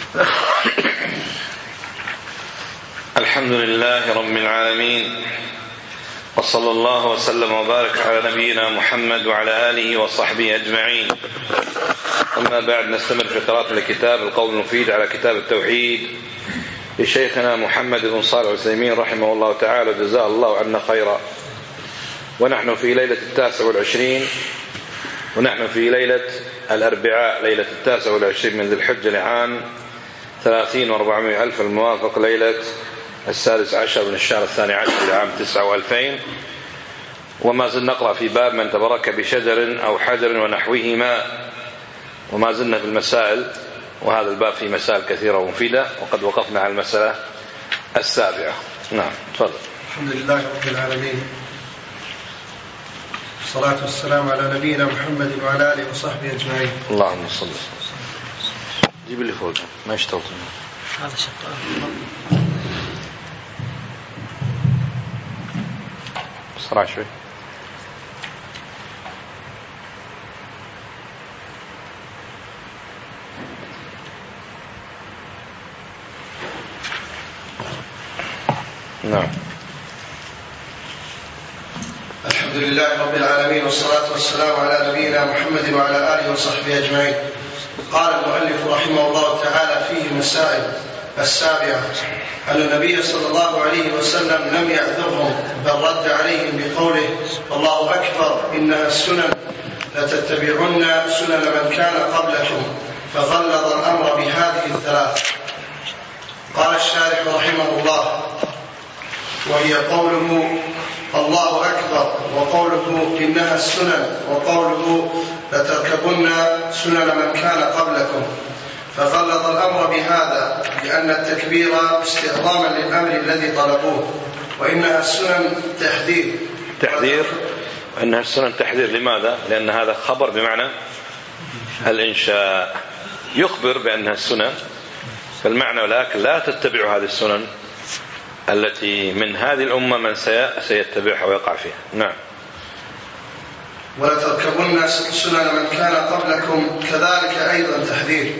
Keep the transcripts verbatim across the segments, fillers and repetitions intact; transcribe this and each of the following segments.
الحمد لله رب العالمين، وصلى الله وسلم وبارك على نبينا محمد وعلى آله وصحبه أجمعين. أما بعد، نستمر في قراءة الكتاب القول المفيد على كتاب التوحيد لشيخنا محمد بن صالح العثيمين رحمه الله تعالى، جزاه الله عنا خيرا. ونحن في ليلة التاسع والعشرين، ونحن في ليلة الأربعاء ليلة التاسع والعشرين من ذي الحجة لعام ثلاثين وأربعمائة ألف، الموافق ليلة السادس عشر من الشهر الثاني عشر لعام تسعة وألفين. وما زلنا نقرأ في باب من تبرك بشجر أو حجر ونحوهما، وما زلنا في المسائل، وهذا الباب فيه مسائل كثيرة ومفيدة، وقد وقفنا على المسألة السابعة. نعم، تفضل. الحمد لله رب العالمين، والصلاة والسلام على نبينا محمد وعلى آله وصحبه أجمعين. اللهم صل وسلم. جيب اللي فوق ما يشتغل هذا شغال بسرعة شوي. نعم. الحمد لله رب العالمين، والصلاة والسلام على نبينا محمد وعلى آله وصحبه أجمعين. قال المؤلف رحمه الله تعالى فيه مسائل. السابعة: أن النبي صلى الله عليه وسلم لم يعذرهم، بل رد عليهم بقوله: والله أكبر، إنها السنن، لتتبعن سنن من كان قبلكم، فغلظ الأمر بهذه الثلاث. قال الشارح رحمه الله: وهي قوله الله أكبر، وقوله إنها السنن، وقوله لتركبن سنن من كان قبلكم. فغلظ الأمر بهذا لأن التكبير استعظاما للأمر الذي طلبوه، وإنها السنن تحذير تحذير وإنها السنن تحذير. لماذا؟ لأن هذا خبر بمعنى الإنشاء، يخبر بأنها السنن، فالمعنى ولكن لا تتبعوا هذه السنن التي من هذه الأمة من سيتبعها ويقع فيها. نعم. ولتركبن سنن من كان قبلكم، كذلك أيضا تحذير.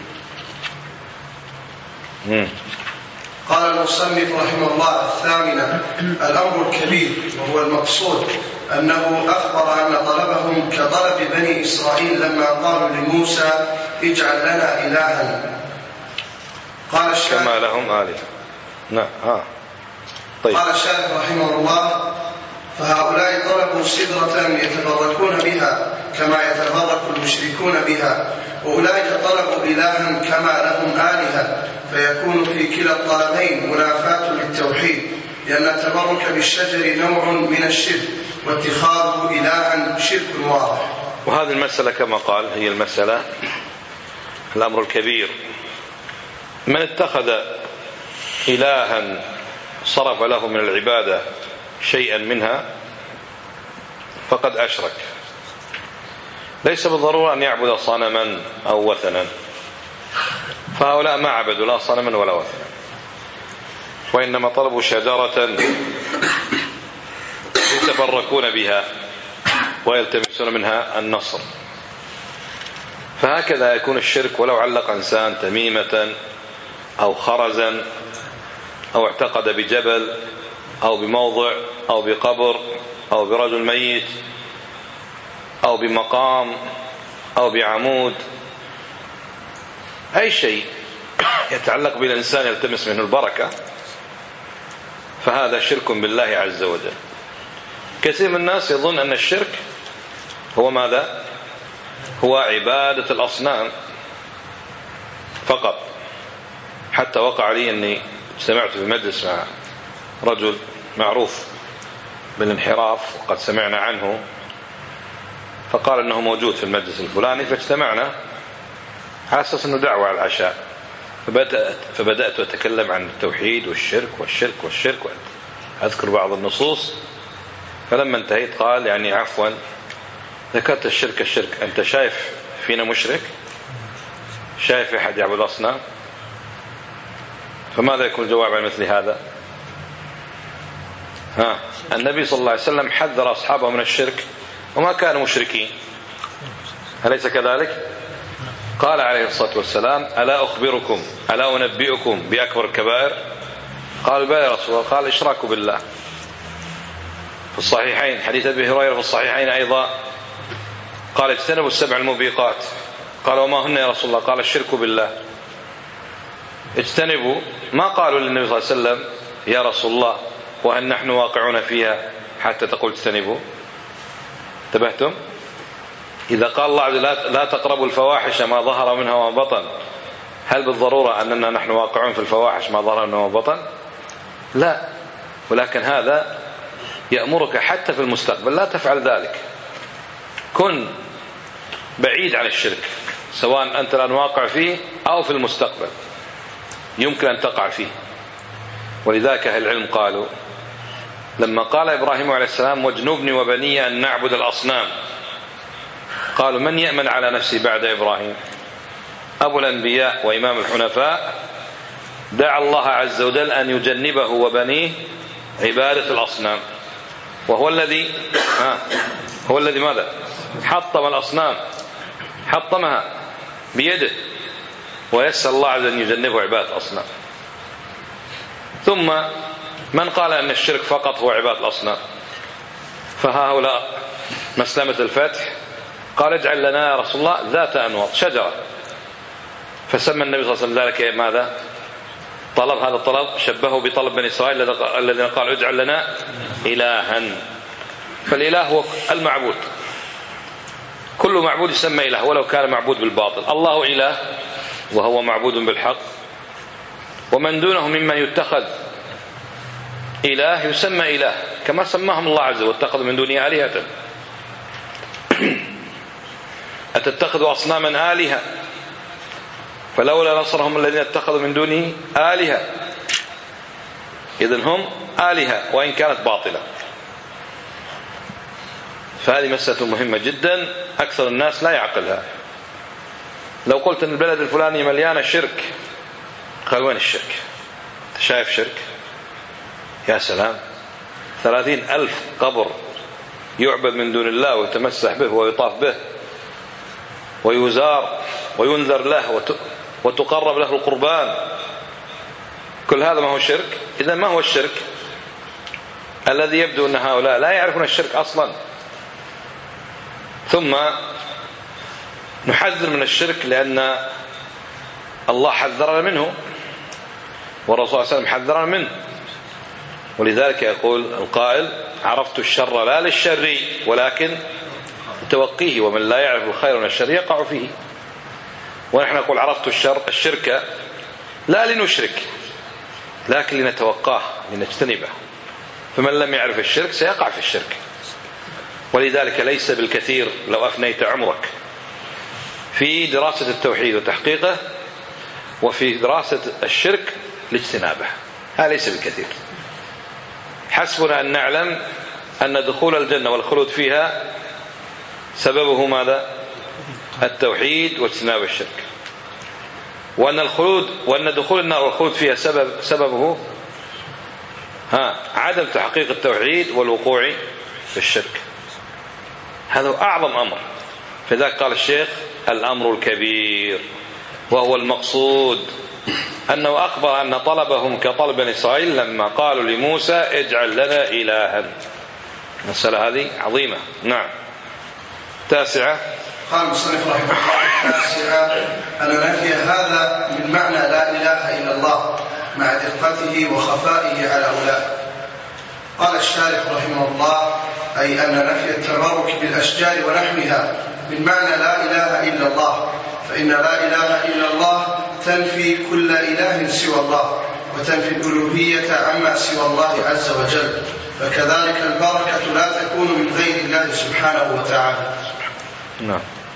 مم. قال المصنف رحمه الله: الثامنة: الأمر الكبير، وهو المقصود أنه أخبر أن طلبهم كطلب بني إسرائيل لما قالوا لموسى: اجعل لنا إلها. قال الشارح كما لهم آلهة. نعم. آه. طيب. قال الشارح رحمه الله: فهؤلاء طلبوا سدرة يتبركون بها كما يتبرك المشركون بها، وأولئك طلبوا إلها كما لهم آلهة، فيكون في كلا الطلبين منافاة للتوحيد، لأن التبرك بالشجر نوع من الشرك، واتخاذه إلها شرك واضح. وهذه المسألة كما قال هي المسألة الأمر الكبير. من اتخذ إلها صرف له من العبادة شيئا منها فقد أشرك. ليس بالضرورة أن يعبد صنما أو وثنا، فهؤلاء ما عبدوا لا صنما ولا وثنا، وإنما طلبوا شجرة يتبركون بها ويلتمسون منها النصر. فهكذا يكون الشرك ولو علق إنسان تميمة أو خرزا أو اعتقد بجبل أو بموضع أو بقبر أو برجل ميت أو بمقام أو بعمود، أي شيء يتعلق بالإنسان يلتمس منه البركة، فهذا شرك بالله عز وجل. كثير من الناس يظن أن الشرك هو ماذا؟ هو عبادة الأصنام فقط. حتى وقع لي أني سمعت في مجلس مع رجل معروف بالانحراف وقد سمعنا عنه، فقال أنه موجود في المجلس الفلاني، فاجتمعنا على أساس أنه دعوة على العشاء، فبدأت, فبدأت أتكلم عن التوحيد والشرك والشرك والشرك أذكر بعض النصوص. فلما انتهيت قال: يعني عفوا، ذكرت الشرك الشرك أنت شايف فينا مشرك؟ شايف أحد يعبد أصنام؟ فماذا يكون الجواب عن مثل هذا؟ ها النبي صلى الله عليه وسلم حذر أصحابه من الشرك وما كانوا مشركين، أليس كذلك؟ قال عليه الصلاة والسلام: ألا أخبركم ألا أنبئكم بأكبر الكبائر؟ قال: بلى يا رسول الله. قال: إشراك بالله. في الصحيحين حديث أبي هريرة في الصحيحين أيضا قال: اجتنبوا السبع الموبقات. قال: وما هن يا رسول الله؟ قال: الشرك بالله. اجتنبوا، ما قالوا للنبي صلى الله عليه وسلم: يا رسول الله وهل نحن واقعون فيها حتى تقول اجتنبوا؟ انتبهتم؟ إذا قال الله عز وجل: لا تقربوا الفواحش ما ظهر منها وما بطن، هل بالضرورة أننا نحن واقعون في الفواحش ما ظهر منها وما بطن؟ لا، ولكن هذا يأمرك حتى في المستقبل لا تفعل ذلك. كن بعيد عن الشرك، سواء أنت الآن واقع فيه أو في المستقبل يمكن أن تقع فيه. ولذلك أهل العلم قالوا لما قال إبراهيم عليه السلام: واجنبني وبني أن نعبد الأصنام، قالوا: من يأمن على نفسه بعد إبراهيم؟ أبو الأنبياء وإمام الحنفاء دعا الله عز وجل أن يجنبه وبنيه عبادة الأصنام، وهو الذي ها هو الذي ماذا؟ حطم الأصنام، حطمها بيده، ويسأل الله عز وجل أن يجنبه عبادة الأصنام. ثم من قال أن الشرك فقط هو عبادة الأصنام؟ فهؤلاء مسلمة الفتح قال: اجعل لنا يا رسول الله ذات أنواط، شجرة. فسمى النبي صلى الله عليه وسلم ذلك ماذا؟ طلب. هذا الطلب شبهه بطلب بني إسرائيل الذين قالوا: اجعل لنا إلها. فالإله هو المعبود، كل معبود يسمى إله ولو كان معبود بالباطل. الله إله وهو معبود بالحق، ومن دونه ممن يتخذ إله يسمى إله، كما سماهم الله عز وجل: واتخذوا من دونه آلهة. أتتخذوا أصناما آلهة؟ فلولا نصرهم الذين اتخذوا من دونه آلهة. إذن هم آلهة وإن كانت باطلة. فهذه مسألة مهمة جدا أكثر الناس لا يعقلها. لو قلت أن البلد الفلاني مليانة شرك، قال: وين الشرك؟ أنت شايف شرك؟ يا سلام، ثلاثين ألف قبر يعبد من دون الله ويتمسح به ويطاف به ويزار وينذر له وتقرب له القربان، كل هذا ما هو شرك؟ إذن ما هو الشرك؟ الذي يبدو أن هؤلاء لا يعرفون الشرك أصلا. ثم نحذر من الشرك لأن الله حذرنا منه والرسول صلى الله عليه وسلم حذرنا منه. ولذلك يقول القائل: عرفت الشر لا للشر ولكن توقيه، ومن لا يعرف الخير من الشر يقع فيه. ونحن نقول: عرفت الشر الشرك لا لنشرك لكن لنتوقاه لنجتنبه، فمن لم يعرف الشرك سيقع في الشرك. ولذلك ليس بالكثير لو أفنيت عمرك في دراسة التوحيد وتحقيقه وفي دراسة الشرك لاجتنابه، هذا ليس بالكثير. حسبنا أن نعلم أن دخول الجنة والخلود فيها سببه ماذا؟ التوحيد واجتناب الشرك، وأن الخلود وأن دخول النار والخلود فيها سبب سببه ها عدم تحقيق التوحيد والوقوع في الشرك. هذا أعظم أمر. فذلك قال الشيخ: الأمر الكبير، وهو المقصود أنه أخبر أن طلبهم كطلب بني إسرائيل لما قالوا لموسى: اجعل لنا إلها. المسألة هذه عظيمة. نعم. تاسعة. قال المصنف رحمه الله: تاسعة أن نفي هذا من معنى لا إله إلا الله مع دقته وخفائه على أولئك. قال الشارح رحمه الله: أي أن نفي التبرك بالأشجار ونحوها من معنى لا إله إلا الله، فإن لا إله إلا الله تنفي كل إله سوى الله، وتنفي الألوهية عما سوى الله عز وجل، فكذلك البركة لا تكون من غير الله سبحانه وتعالى. نعم.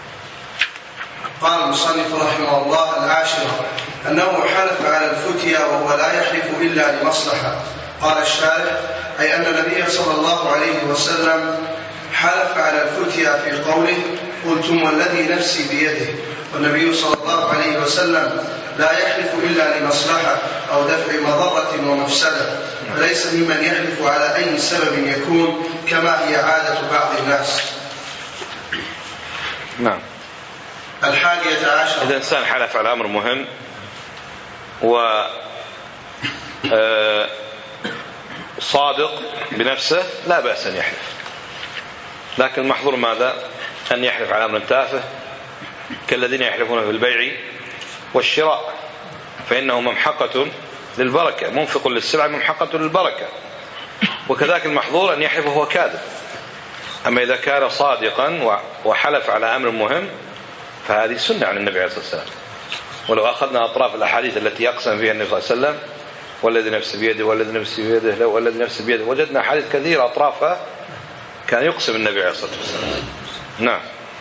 قال المصنف رحمه الله: العاشرة أنه حلف على الفتيا وهو لا يحلف إلا لمصلحة. قال الشارح: أي أن النبي صلى الله عليه وسلم حلف على الفتيا في قوله: قلتم والذي نفسي بيده. والنبي صلى الله عليه وسلم لا يحلف إلا لمصلحة أو دفع مضرة ومفسدة، فليس ممن يحلف على أي سبب يكون كما هي عادة بعض الناس. نعم. الحادية عشر. إذا إنسان حلف على أمر مهم و صادق بنفسه لا بأس أن يحلف، لكن المحظور ماذا؟ أن يحلف على أمر تافه كالذين يحلفون في البيع والشراء، فإنه ممحقة للبركة، منفق للسلع ممحقة للبركة. وكذلك المحظور أن يحلف وهو كاذب. أما إذا كان صادقا وحلف على أمر مهم فهذه سنة عن النبي عليه الصلاة والسلام. ولو أخذنا أطراف الأحاديث التي يقسم فيها النبي صلى الله عليه وسلم والذي نفس بيده والذي نفس بيده والذي نفس بيده، وجدنا أحاديث كثيرة أطرافها كان يقسم النبي عليه الصلاة والسلام. نعم.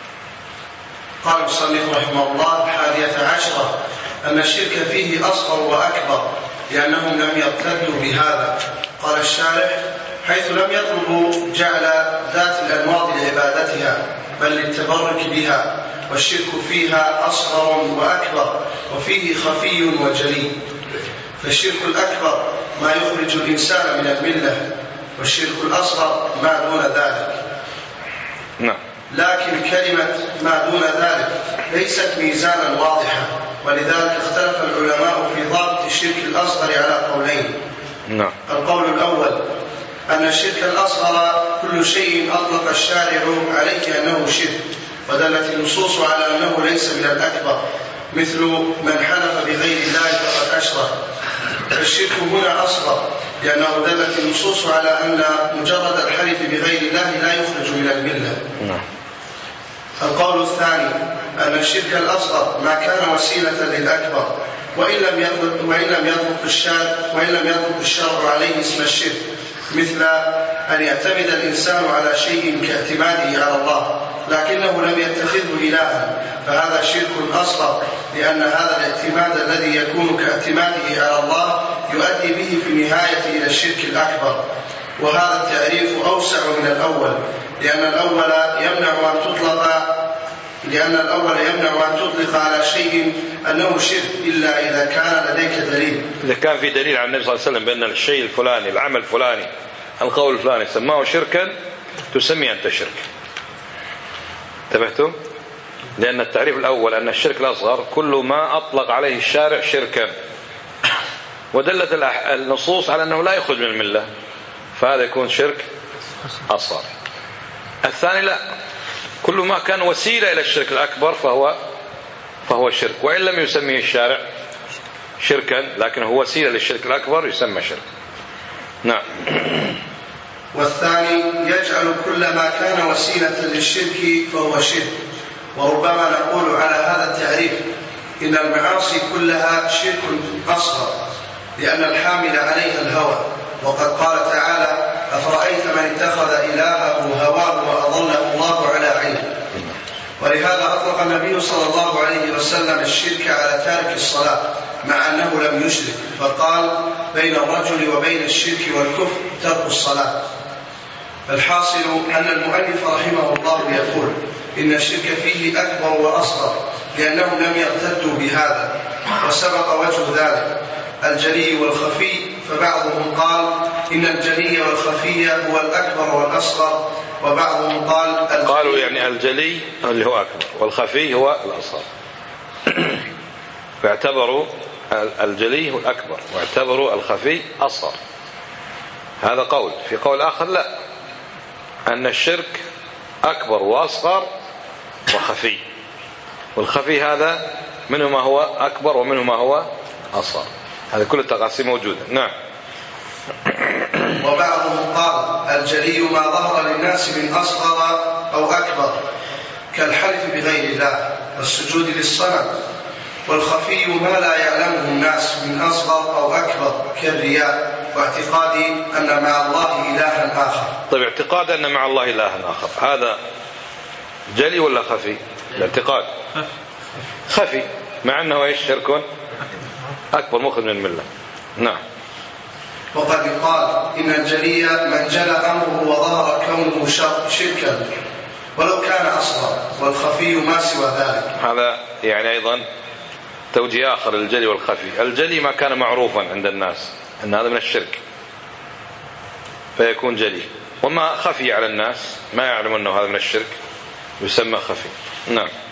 قال المصنف رحمه الله: الحادية عشرة أن الشرك فيه أصغر وأكبر لأنهم لم يرتدوا بهذا. قال الشارح: حيث لم يطلبوا جعل ذات الأنواط لعبادتها بل للتبرك بها، والشرك فيها أصغر وأكبر وفيه خفي وجلي. فالشرك الأكبر ما يخرج الإنسان من الملة، والشرك الأصغر ما دون ذلك. نعم. لكن كلمة ما دون ذلك ليست ميزانا واضحا، ولذلك اختلف العلماء في ضابط الشرك الأصغر على قولين. نعم. القول الأول أن الشرك الأصغر كل شيء أطلق الشارع عليه أنه شرك، ودلت النصوص على أنه ليس من الأكبر، مثل من حلف بغير الله فقد أشرك. فالشرك هنا أصغر لأنه دلت النصوص على أن مجرد الحلف بغير الله لا يخرج من الملة. نعم. القول الثاني أن الشرك الأصغر ما كان وسيلة للأكبر، وإن لم يطلق وإن لم يطلق الشارع وإن لم يطلق الشرع عليه اسم الشرك، مثل أن يعتمد الإنسان على شيء كاعتماده على الله لكنه لم يتخذه إلها، فهذا شرك أصغر، لأن هذا الاعتماد الذي يكون كاعتماده على الله يؤدي به في النهاية إلى الشرك الأكبر. وهذا التعريف أوسع من الأول، لأن الأول يمنع أن تطلق لأن الأول يمنع أن تطلق على شيء أنه شرك إلا إذا كان لديك دليل. إذا كان في دليل عن النبي صلى الله عليه وسلم بأن الشيء الفلاني، العمل الفلاني، القول الفلاني سماه شركا، تسمي أنت شرك. انتبهتم؟ لأن التعريف الأول أن الشرك الأصغر كل ما أطلق عليه الشارع شركا، ودلت النصوص على أنه لا يخرج من الملة، فهذا يكون شرك أصغر. الثاني لا، كل ما كان وسيلة إلى الشرك الأكبر فهو فهو شرك، وإن لم يسميه الشارع شركا لكنه وسيلة للشرك الأكبر يسمى شرك. نعم. والثاني يجعل كل ما كان وسيلة للشرك فهو شرك. وربما نقول على هذا التعريف إن المعاصي كلها شرك أصغر، لأن الحامل عليها الهوى، وقد قال تعالى: أفرأيت من اتخذ إلهه هواه وأضله الله على علم. ولهذا أطلق النبي صلى الله عليه وسلم الشرك على تارك الصلاة مع أنه لم يشرك، فقال: بين الرجل وبين الشرك والكفر ترك الصلاة. الحاصل أن المؤلف رحمه الله يقول إن الشرك فيه أكبر وأصغر لأنهم لم يرتدوا بهذا، وسبق وجه ذلك الجلي والخفي، فبعضهم قال إن الجلي والخفي هو الأكبر والأصغر، وبعضهم قال قالوا يعني الجلي اللي هو أكبر والخفي هو الأصغر، فاعتبروا الجلي هو الأكبر واعتبروا الخفي أصغر. هذا قول. في قول آخر لا، أن الشرك أكبر وأصغر وخفي، والخفي هذا منه ما هو أكبر ومنه ما هو أصغر. هذا كل التقاسيم موجودة. نعم. وبعضهم قال الجلي ما ظهر للناس من أصغر أو أكبر كالحلف بغير الله والسجود للصنم، والخفي ما لا يعلمه الناس من أصغر أو أكبر كالرياء واعتقاد أن مع الله إلها آخر. طيب، اعتقاد أن مع الله إلها آخر هذا جلي ولا خفي؟ الاعتقاد خفي، مع أنه إيش؟ شرك أكبر مخرج من الملة. نعم. وقد قال إن الجلي من جلى أمره وظهر كونه شركا ولو كان أصغر، والخفي ما سوى ذلك. هذا يعني أيضا توجيه آخر للجلي والخفي. الجلي ما كان معروفا عند الناس أن هذا من الشرك فيكون جلي، وما خفي على الناس ما يعلم أنه هذا من الشرك يسمى خفي. نعم.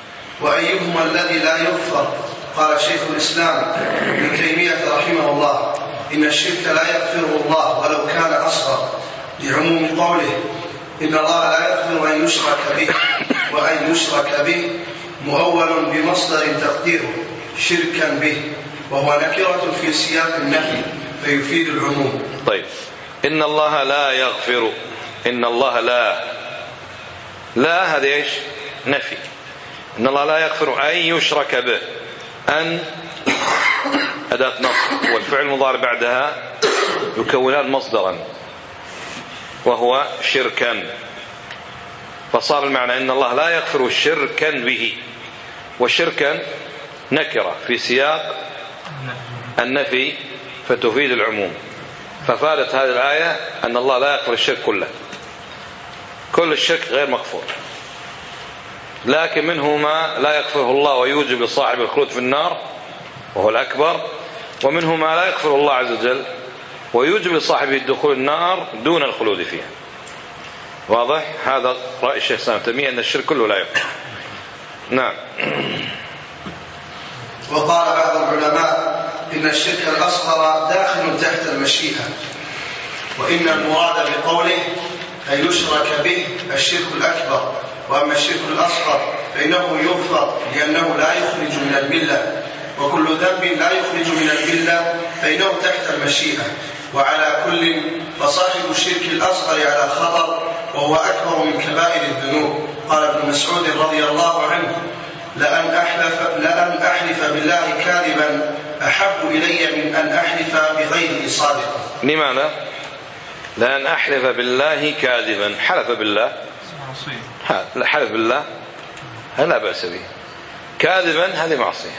وأيهما الذي لا يغفر؟ قال شيخ الإسلام ابن تيمية رحمه الله: إن الشرك لا يغفره الله ولو كان أصغر، لعموم قوله: إن الله لا يغفر أن يشرك به، وأن يشرك به مؤول بمصدر تقديره شركا به، وهو نكرة في سياق النفي فيفيد العموم. طيب، إن الله لا يغفر، إن الله لا لا هذا إيش؟ نفي. إن الله لا يغفر أن يشرك به، أن أداة نصب، والفعل المضارع بعدها يكونان مصدرا وهو شركا، فصار المعنى إن الله لا يغفر شركا به، وشركا نكرة في سياق النفي فتفيد العموم، ففادت هذه الآية أن الله لا يغفر الشرك كله، كل الشرك غير مغفور، لكن منه ما لا يغفره الله ويوجب لصاحب الخلود في النار وهو الأكبر، ومنه ما لا يغفر الله عز وجل ويوجب لصاحبه الدخول النار دون الخلود فيها. واضح؟ هذا رأي الشيخ الإسلام ابن تيمية أن الشرك كله لا يغفر. نعم. وقال بعض العلماء إن الشرك الأصغر داخل تحت المشيئة، وإن المراد بقوله أن يشرك به الشرك الأكبر، وأما الشرك الأصغر فإنه يغفر لأنه لا يخرج من الملة، وكل ذنب لا يخرج من الملة فإنه تحت المشيئة. وعلى كل فصاحب الشرك الأصغر على خطر، وهو أكبر من كبائر الذنوب. قال ابن مسعود رضي الله عنه: لأن أحلف, لأن أحلف بالله كاذبا أحب إلي من أن أحلف بغيره صادقا. لماذا؟ لأن أحلف بالله كاذبا، حلف بالله، حلف بالله لا بأس به، كاذبا هذه معصية.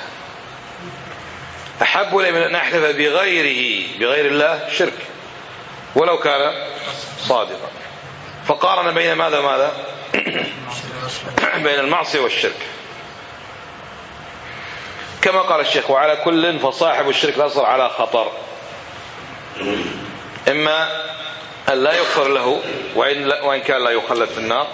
أحب إلي من أن أحلف بغيره، بغير الله شرك ولو كان صادقا، فقارن بين ماذا ماذا بين المعصية والشرك، كما قال الشيخ: وعلى كل فصاحب الشرك الأصغر على خطر، إما أن لا يغفر له وإن, وإن كان لا يخلد في النار،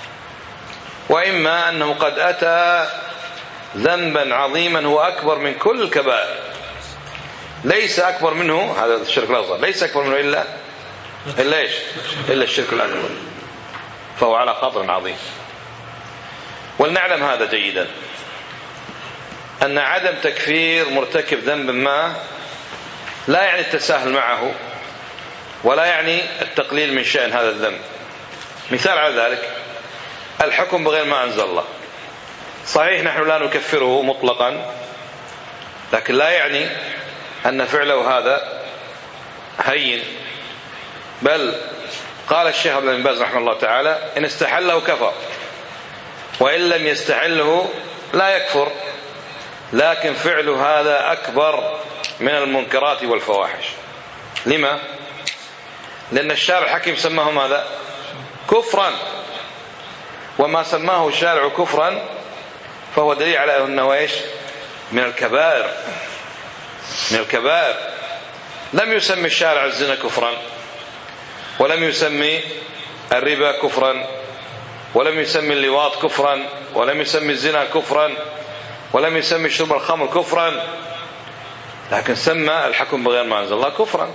وإما أنه قد أتى ذنبا عظيما هو أكبر من كل الكبائر، ليس أكبر منه هذا الشرك الأصغر، ليس أكبر منه إلا إلا إيش؟ إلا الشرك الأكبر، فهو على خطر عظيم. ولنعلم هذا جيدا، أن عدم تكفير مرتكب ذنب ما لا يعني التساهل معه، ولا يعني التقليل من شأن هذا الذنب. مثال على ذلك الحكم بغير ما أنزل الله. صحيح نحن لا نكفره مطلقا، لكن لا يعني أن فعله هذا هين، بل قال الشيخ ابن باز رحمه الله تعالى: إن استحله كفر، وإن لم يستحله لا يكفر، لكن فعل هذا أكبر من المنكرات والفواحش. لما؟ لأن الشارع الحكيم سماه ماذا؟ كفرا، وما سماه الشارع كفرا فهو دليل على أنه إيش؟ من الكبائر، من الكبائر. لم يسمي الشارع الزنا كفرا، ولم يسمي الربا كفرا، ولم يسمي اللواط كفرا، ولم يسمي الزنا كفرا، ولم يسمي شرب الخمر كفرا، لكن سمى الحكم بغير ما أنزل الله كفرا.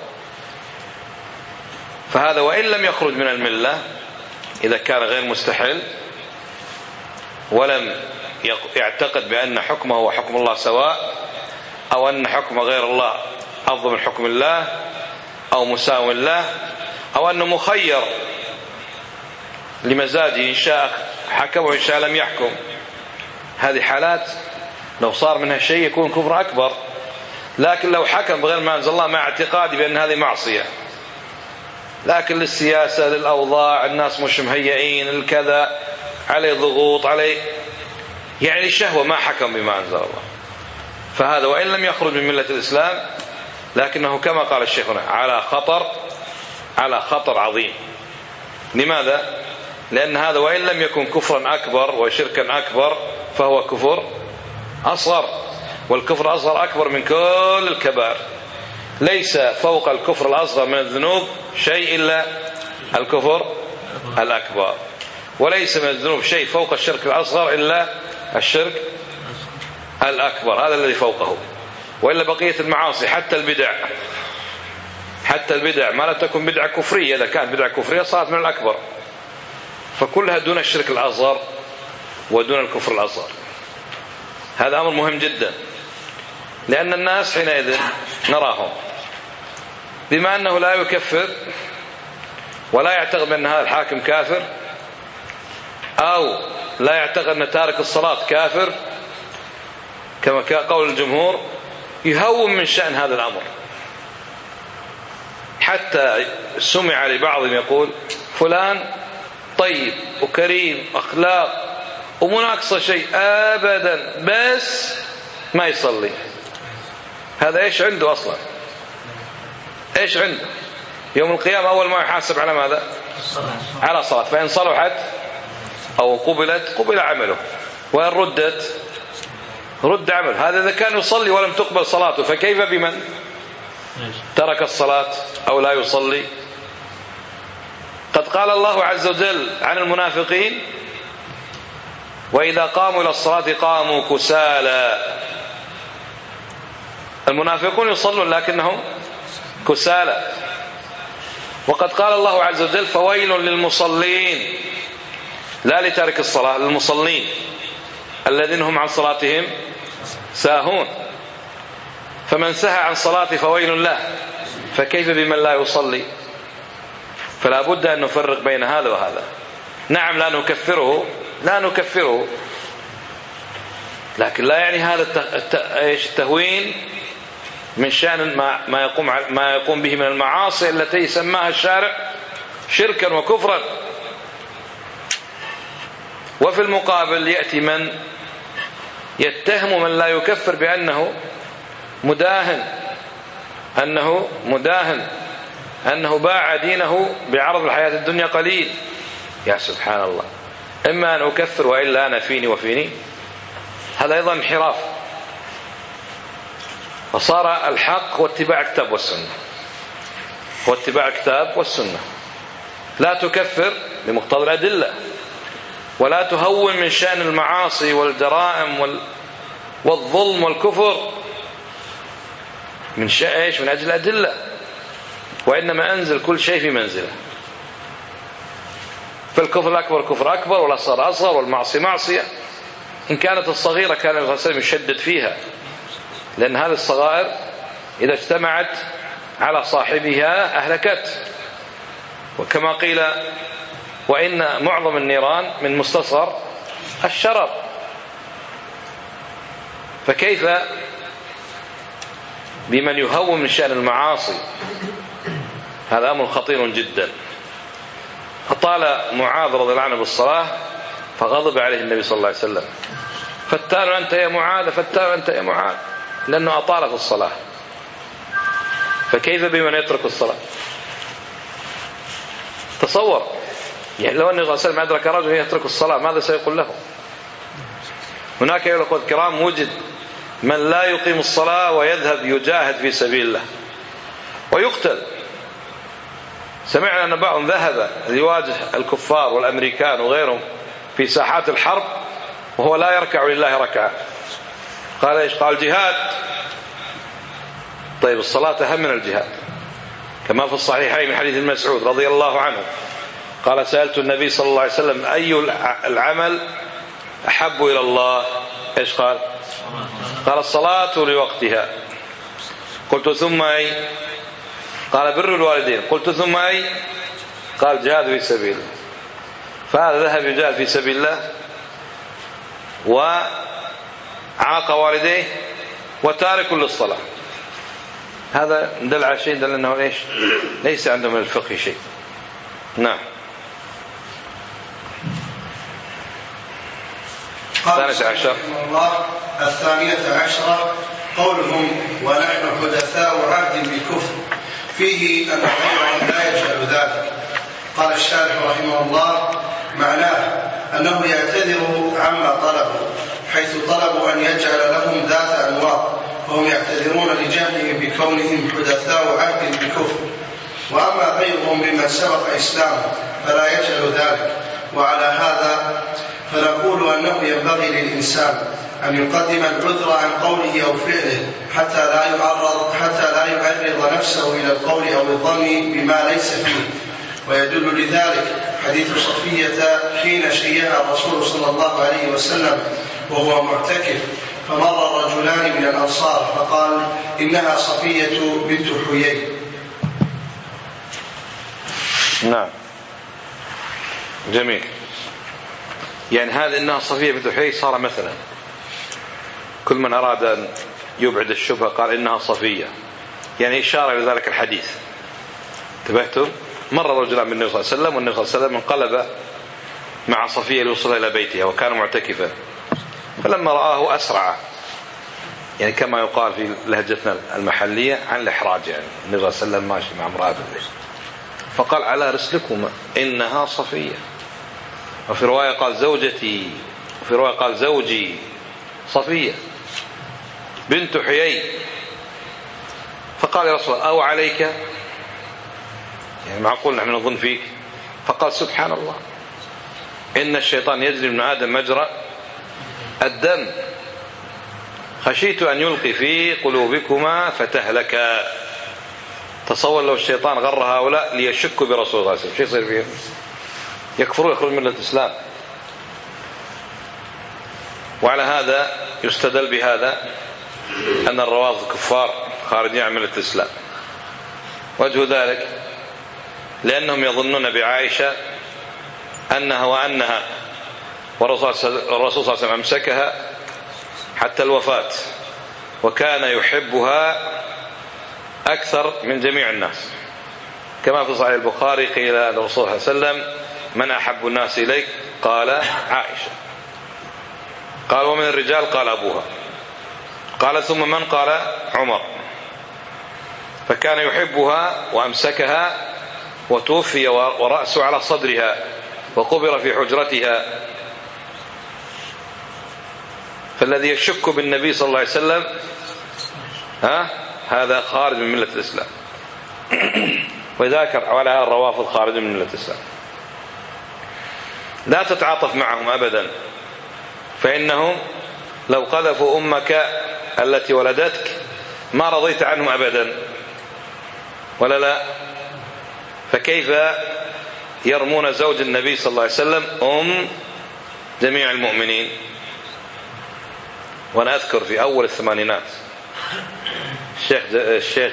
فهذا وإن لم يخرج من الملة إذا كان غير مستحل ولم يعتقد بأن حكمه وحكم الله سواء، أو أن حكم غير الله أفضل من حكم الله، أو مساو له، أو أنه مخير لمزاجه، إن شاء حكم وإن شاء لم يحكم. هذه حالات لو صار منها شيء يكون كفر أكبر، لكن لو حكم بغير ما أنزل الله مع اعتقادي بأن هذه معصية، لكن للسياسة للأوضاع الناس مش مهيئين الكذا، عليه ضغوط عليه، يعني شهوة، ما حكم بما أنزل الله، فهذا وإن لم يخرج من ملة الإسلام لكنه كما قال الشيخ هنا على خطر، على خطر عظيم. لماذا؟ لأن هذا وإن لم يكن كفرا أكبر وشركا أكبر فهو كفر أصغر، والكفر الأصغر أكبر من كل الكبائر. ليس فوق الكفر الأصغر من الذنوب شيء إلا الكفر الأكبر، وليس من الذنوب شيء فوق الشرك الأصغر إلا الشرك الأكبر، هذا الذي فوقه. وإلا بقية المعاصي حتى البدع حتى البدع ما لا تكون بدعة كفرية، إذا كانت بدعة كفرية صارت من الأكبر، فكلها دون الشرك الأصغر ودون الكفر الأصغر. هذا أمر مهم جدا، لأن الناس حينئذ نراهم بما أنه لا يكفر ولا يعتقد أن هذا الحاكم كافر، أو لا يعتقد أن تارك الصلاة كافر كما قول الجمهور، يهون من شأن هذا الأمر، حتى سمع لبعضهم يقول فلان طيب وكريم أخلاق ومناقصة شيء أبدا بس ما يصلي. هذا إيش عنده أصلا؟ إيش عنده؟ يوم القيامة أول ما يحاسب على ماذا؟ على صلاة، فإن صلحت أو قبلت قبل عمله، وإن ردت رد عمل. هذا إذا كان يصلي ولم تقبل صلاته، فكيف بمن ترك الصلاة أو لا يصلي؟ قد قال الله عز وجل عن المنافقين وإذا قاموا إلى الصلاة قاموا كسالى. المنافقون يصلون لكنهم كسالى. وقد قال الله عز وجل فويل للمصلين، لا لتارك الصلاة، للمصلين الذين هم عن صلاتهم ساهون. فمن سهى عن صلاته فويل له، فكيف بمن لا يصلي؟ فلا بد أن نفرق بين هذا وهذا. نعم لا نكفره لا نكفره لكن لا يعني هذا التهوين من شأن ما ما يقوم ما يقوم به من المعاصي التي سماها الشارع شركا وكفرا. وفي المقابل يأتي من يتهم من لا يكفر بأنه مداهن أنه مداهن أنه باع دينه بعرض الحياة الدنيا قليل. يا سبحان الله، إما أن أكفر وإلا أنا فيني وفيني. هذا أيضا انحراف. فصار الحق هو اتباع الكتاب والسنة، هو اتباع الكتاب والسنة. لا تكفر بمقتضى الأدلة، ولا تهون من شأن المعاصي والجرائم والظلم والكفر من شأن إيش؟ من أجل الأدلة. وإنما أنزل كل شيء في منزله. فالكفر الأكبر كفر أكبر، والأصغر أصغر، والمعصية معصية. إن كانت الصغيرة كان الرسول يشدد فيها، لأن هذه الصغائر إذا اجتمعت على صاحبها أهلكت. وكما قيل وإن معظم النيران من مستصغر الشرر. فكيف بمن يهون من شأن المعاصي؟ هذا أمر خطير جدا. فطال معاذ رضي الله عنه بالصلاة فغضب عليه النبي صلى الله عليه وسلم، فتان أنت يا معاذ، فتان أنت يا معاذ، لأنه أطال في الصلاة. فكيف بمن يترك الصلاة؟ تصور يعني لو أن النبي صلى الله عليه وسلم أدرك رجل يترك الصلاة ماذا سيقول له؟ هناك أيها الأخوة الكرام وجد من لا يقيم الصلاة ويذهب يجاهد في سبيل الله ويقتل. سمعنا أن بعضهم ذهب ليواجه الكفار والأمريكان وغيرهم في ساحات الحرب وهو لا يركع لله ركعة. قال إيش؟ قال جهاد. طيب الصلاة أهم من الجهاد، كما في الصحيحين من حديث ابن مسعود رضي الله عنه قال سألت النبي صلى الله عليه وسلم أي العمل أحب إلى الله؟ إيش قال؟ قال الصلاة لوقتها. قلت ثم أي؟ قال بر الوالدين. قلت ثم أي؟ قال جهاد في سبيل الله. فهذا ذهب يجاهد في سبيل الله وعاق والديه وتارك للصلاة. هذا دل على شيء، دل أنه إيش؟ ليس عنده من الفقه شيء. نعم. الثالث عشر الله الثانية عشرة قولهم ونحن حدثاء عهد بالكفر، فيه أن غيرهم لا يجهل ذلك. قال الشارح رحمه الله معناه أنه يعتذر عما طلبوا، حيث طلبوا أن يجعل لهم ذات أنواط، فهم يعتذرون لجهلهم بكونهم حدثاء عهد بالكفر. وأما غيرهم ممن سبق إسلامه فلا يجهل ذلك. وعلى هذا فنقول أنه ينبغي للإنسان أن يقدم العذر عن قوله أو فعله حتى لا يعرض حتى لا يعرض نفسه إلى القول أو الظن بما ليس فيه. ويدل لذلك حديث صفية حين شيعها الرسول صلى الله عليه وسلم وهو معتكف، فمر رجلان من الأنصار فقال إنها صفية بنت حيي. نعم، جميل. يعني هذا إنها صفية بنت حيي صار مثلا كل من أراد أن يبعد الشبهة قال إنها صفية، يعني إشارة إلى ذلك الحديث. انتبهتم؟ مر رجلان من النبي صلى الله عليه وسلم والنبي صلى الله عليه وسلم انقلب مع صفية ليوصل إلى بيتها وكان معتكفا، فلما رآه أسرع، يعني كما يقال في لهجتنا المحلية عن الإحراج، يعني النبي صلى الله عليه وسلم ماشي مع امرأته فقال على رسلكم إنها صفية. وفي رواية قال زوجتي، وفي رواية قال زوجي صفية بنت حيي. فقال يا رسول الله أو عليك، يعني معقول نحن نظن فيك؟ فقال سبحان الله إن الشيطان يجري من آدم مجرى الدم، خشيت أن يلقي في قلوبكما فتهلكا. تصور لو الشيطان غر هؤلاء ليشكوا برسول الله صلى الله عليه وسلم، شو يصير فيهم؟ يكفروا، يخرجون من الإسلام. وعلى هذا يستدل بهذا أن الروافض كفار خارجين عن ملة الإسلام. وجه ذلك لأنهم يظنون بعائشة أنها وأنها والرسول صلى الله عليه وسلم أمسكها حتى الوفاة، وكان يحبها أكثر من جميع الناس، كما في صحيح البخاري قيل للرسول صلى الله عليه وسلم من أحب الناس إليك؟ قال عائشة. قال ومن الرجال؟ قال أبوها. قال ثم من؟ قال عمر. فكان يحبها وأمسكها وتوفي ورأسه على صدرها وقبر في حجرتها. فالذي يشك بالنبي صلى الله عليه وسلم ها هذا خارج من ملة الإسلام. وذاك على هذا الروافض خارج من ملة الإسلام. لا تتعاطف معهم أبدا، فإنهم لو قذفوا أمك التي ولدتك ما رضيت عنهم أبدا، ولا لا؟ فكيف يرمون زوج النبي صلى الله عليه وسلم أم جميع المؤمنين؟ وأنا أذكر في أول الثمانينات الشيخ الشيخ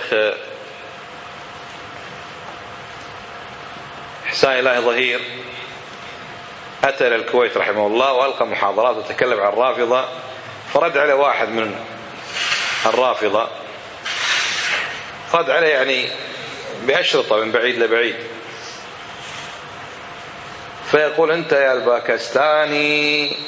حسين الله ظهير أتى إلى الكويت رحمه الله وألقى محاضرات وتكلم عن الرافضة، فرد عليه واحد من الرافضة، رد عليه يعني بأشرطة من بعيد لبعيد، فيقول أنت يا الباكستاني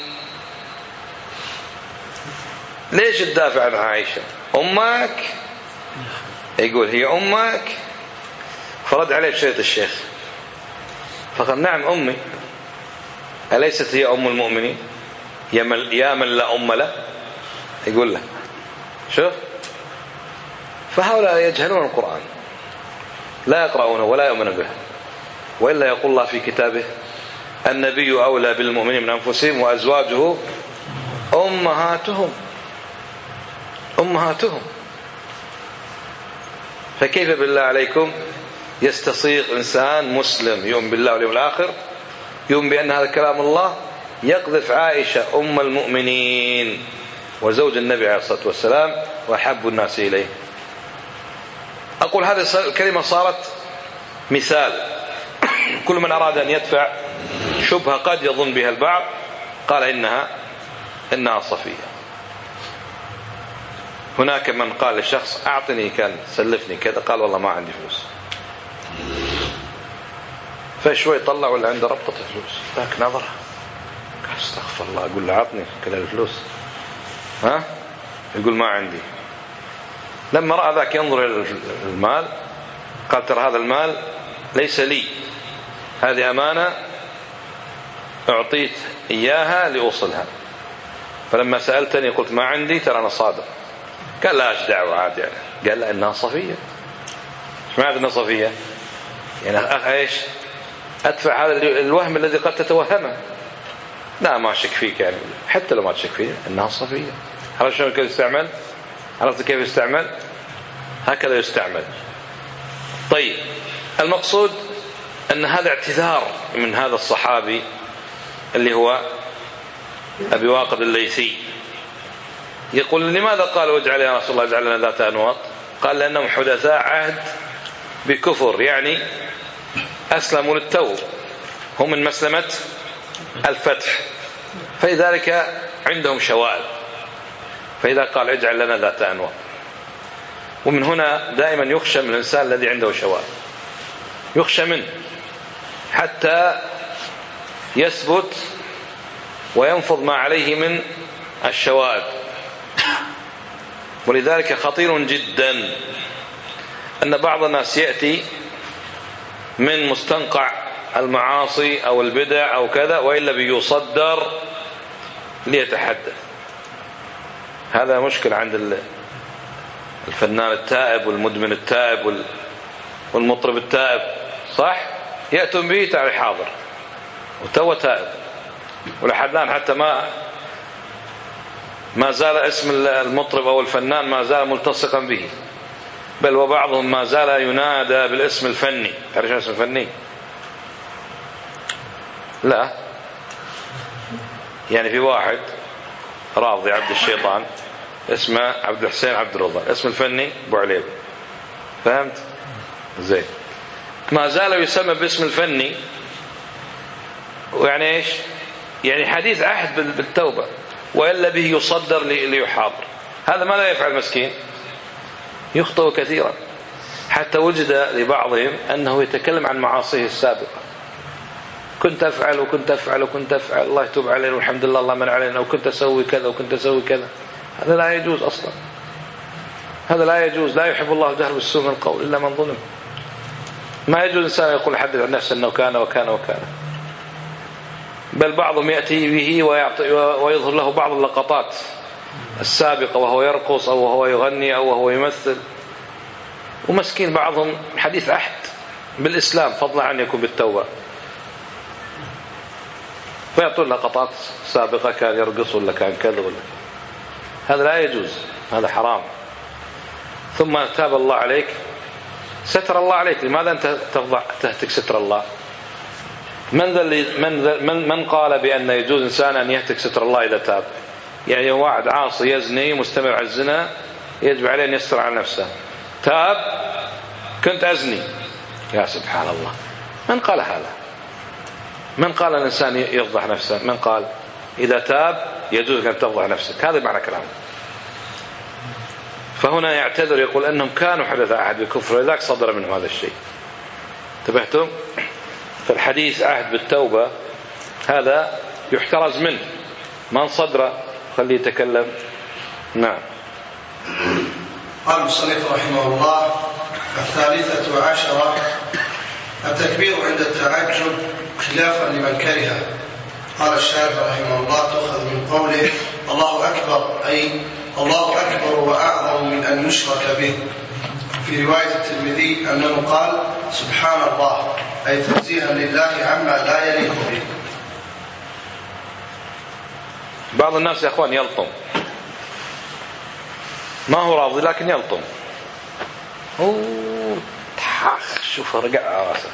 ليش تدافع عن عائشة؟ أمك؟ يقول هي أمك؟ فرد عليه بشريط الشيخ فقال نعم أمي، أليست هي أم المؤمنين؟ يا من لا أم له؟ يقول له شوف. فهؤلاء يجهلون القرآن، لا يقرؤونه ولا يؤمنون به، وإلا يقول الله في كتابه النبي أولى بالمؤمنين من أنفسهم وأزواجه أمهاتهم أمهاتهم. فكيف بالله عليكم يستصيغ إنسان مسلم يؤمن بالله واليوم الآخر، يؤمن بأن هذا كلام الله، يقذف عائشة أم المؤمنين وزوج النبي عليه الصلاة والسلام وأحب الناس إليه؟ أقول هذه الكلمة صارت مثال، كل من أراد أن يدفع شبهة قد يظن بها البعض قال إنها إنها صفية. هناك من قال للشخص أعطني كان سلفني كذا، قال والله ما عندي فلوس، فشوي طلع ولا عنده ربطة فلوس، ذاك نظرة قال استغفر الله، أقول له أعطني كذا الفلوس، ها يقول ما عندي. لما رأى ذاك ينظر إلى المال قال ترى هذا المال ليس لي، هذه أمانة أعطيت إياها لأوصلها، فلما سألتني قلت ما عندي ترى أنا صادق. قال لا ايش دعوة عادي يعني. قال لا إنها صفية. ايش معنى إنها صفية؟ يعني أخ ايش أدفع هذا الوهم الذي قد تتوهمه. لا ما شك فيك يعني، حتى لو ما تشك فيه انها صفية. عرفت شلون كيف يستعمل؟ عرفت كيف يستعمل؟ هكذا يستعمل. طيب المقصود ان هذا اعتذار من هذا الصحابي اللي هو ابي واقد الليثي، يقول لماذا قال واجعل يا رسول الله اجعل لنا ذات انواط؟ قال لانهم حدثاء عهد بكفر، يعني اسلموا للتو، هم من مسلمة الفتح، فلذلك عندهم شوائب، فإذا قال اجعل لنا ذات أنواط. ومن هنا دائما يخشى من الإنسان الذي عنده شوائب، يخشى منه حتى يثبت وينفض ما عليه من الشوائب. ولذلك خطير جدا أن بعض الناس يأتي من مستنقع المعاصي أو البدع أو كذا وإلا بيصدر ليتحدث. هذا مشكلة عند الفنان التائب والمدمن التائب والمطرب التائب، صح؟ يأتون به تعالى حاضر وتو تائب، ولحد الآن حتى ما ما زال اسم المطرب أو الفنان ما زال ملتصقا به، بل وبعضهم ما زال ينادى بالاسم الفني. تعرف اسم الفني؟ لا، يعني في واحد راضي عبد الشيطان اسمه عبد الحسين عبد الرضا، اسم الفني ابو عليب، فهمت؟ زين، ما زال يسمى باسم الفني، ويعني ايش؟ يعني حديث عهد بالتوبة، وإلا به يصدر ليحاضر. هذا ما لا يفعل مسكين، يخطئ كثيرا، حتى وجد لبعضهم أنه يتكلم عن معاصيه السابقة، كنت أفعل وكنت أفعل وكنت أفعل، الله يتوب علينا والحمد لله الله من علينا، وكنت أسوي كذا وكنت أسوي كذا. هذا لا يجوز أصلا، هذا لا يجوز. لا يحب الله جهر بالسوء من القول إلا من ظلم. ما يجوز إنسان يقول حدث عن نفسه أنه كان وكان وكان، بل بعضهم يأتي به ويعطي ويظهر له بعض اللقطات السابقة وهو يرقص أو وهو يغني أو وهو يمثل، ومسكين بعضهم حديث عهد بالإسلام فضلا عن يكون بالتوبة، فيعطون لقطات سابقة كان يرقص ولا كان كذا ولا. هذا لا يجوز، هذا حرام. ثم تاب الله عليك، ستر الله عليك، لماذا أنت تفضع تهتك ستر الله؟ من ذا من, من من قال بأن يجوز إنسان أن يهتك ستر الله إذا تاب؟ يعني واحد عاصي يزني مستمر على الزنا يجب عليه أن يستر على نفسه، تاب كنت أزني، يا سبحان الله، من قال هذا؟ من قال الإنسان يفضح نفسه؟ من قال إذا تاب يجوز أن تفضح نفسك؟ هذا معنى كلامه. فهنا يعتذر يقول أنهم كانوا حدث عهد بالكفر ولذلك صدر منهم هذا الشيء. انتبهتم؟ فالحديث عهد بالتوبة هذا يحترز منه، من صدر خليه يتكلم. نعم. قال المصنف رحمه الله: الثالثة عشرة التكبير عند التعجب خلافا لمن كره. قال الشافعي رحمه الله: تؤخذ من قوله الله أكبر، أي الله أكبر وأعظم من أن يشرك به. في رواية الترمذي أنه قال سبحان الله، أي تنزيها لله عما لا يليق به. بعض الناس يا أخوان يلطم، ما هو راضي لكن يلطم، أوه شوف رقع راسه.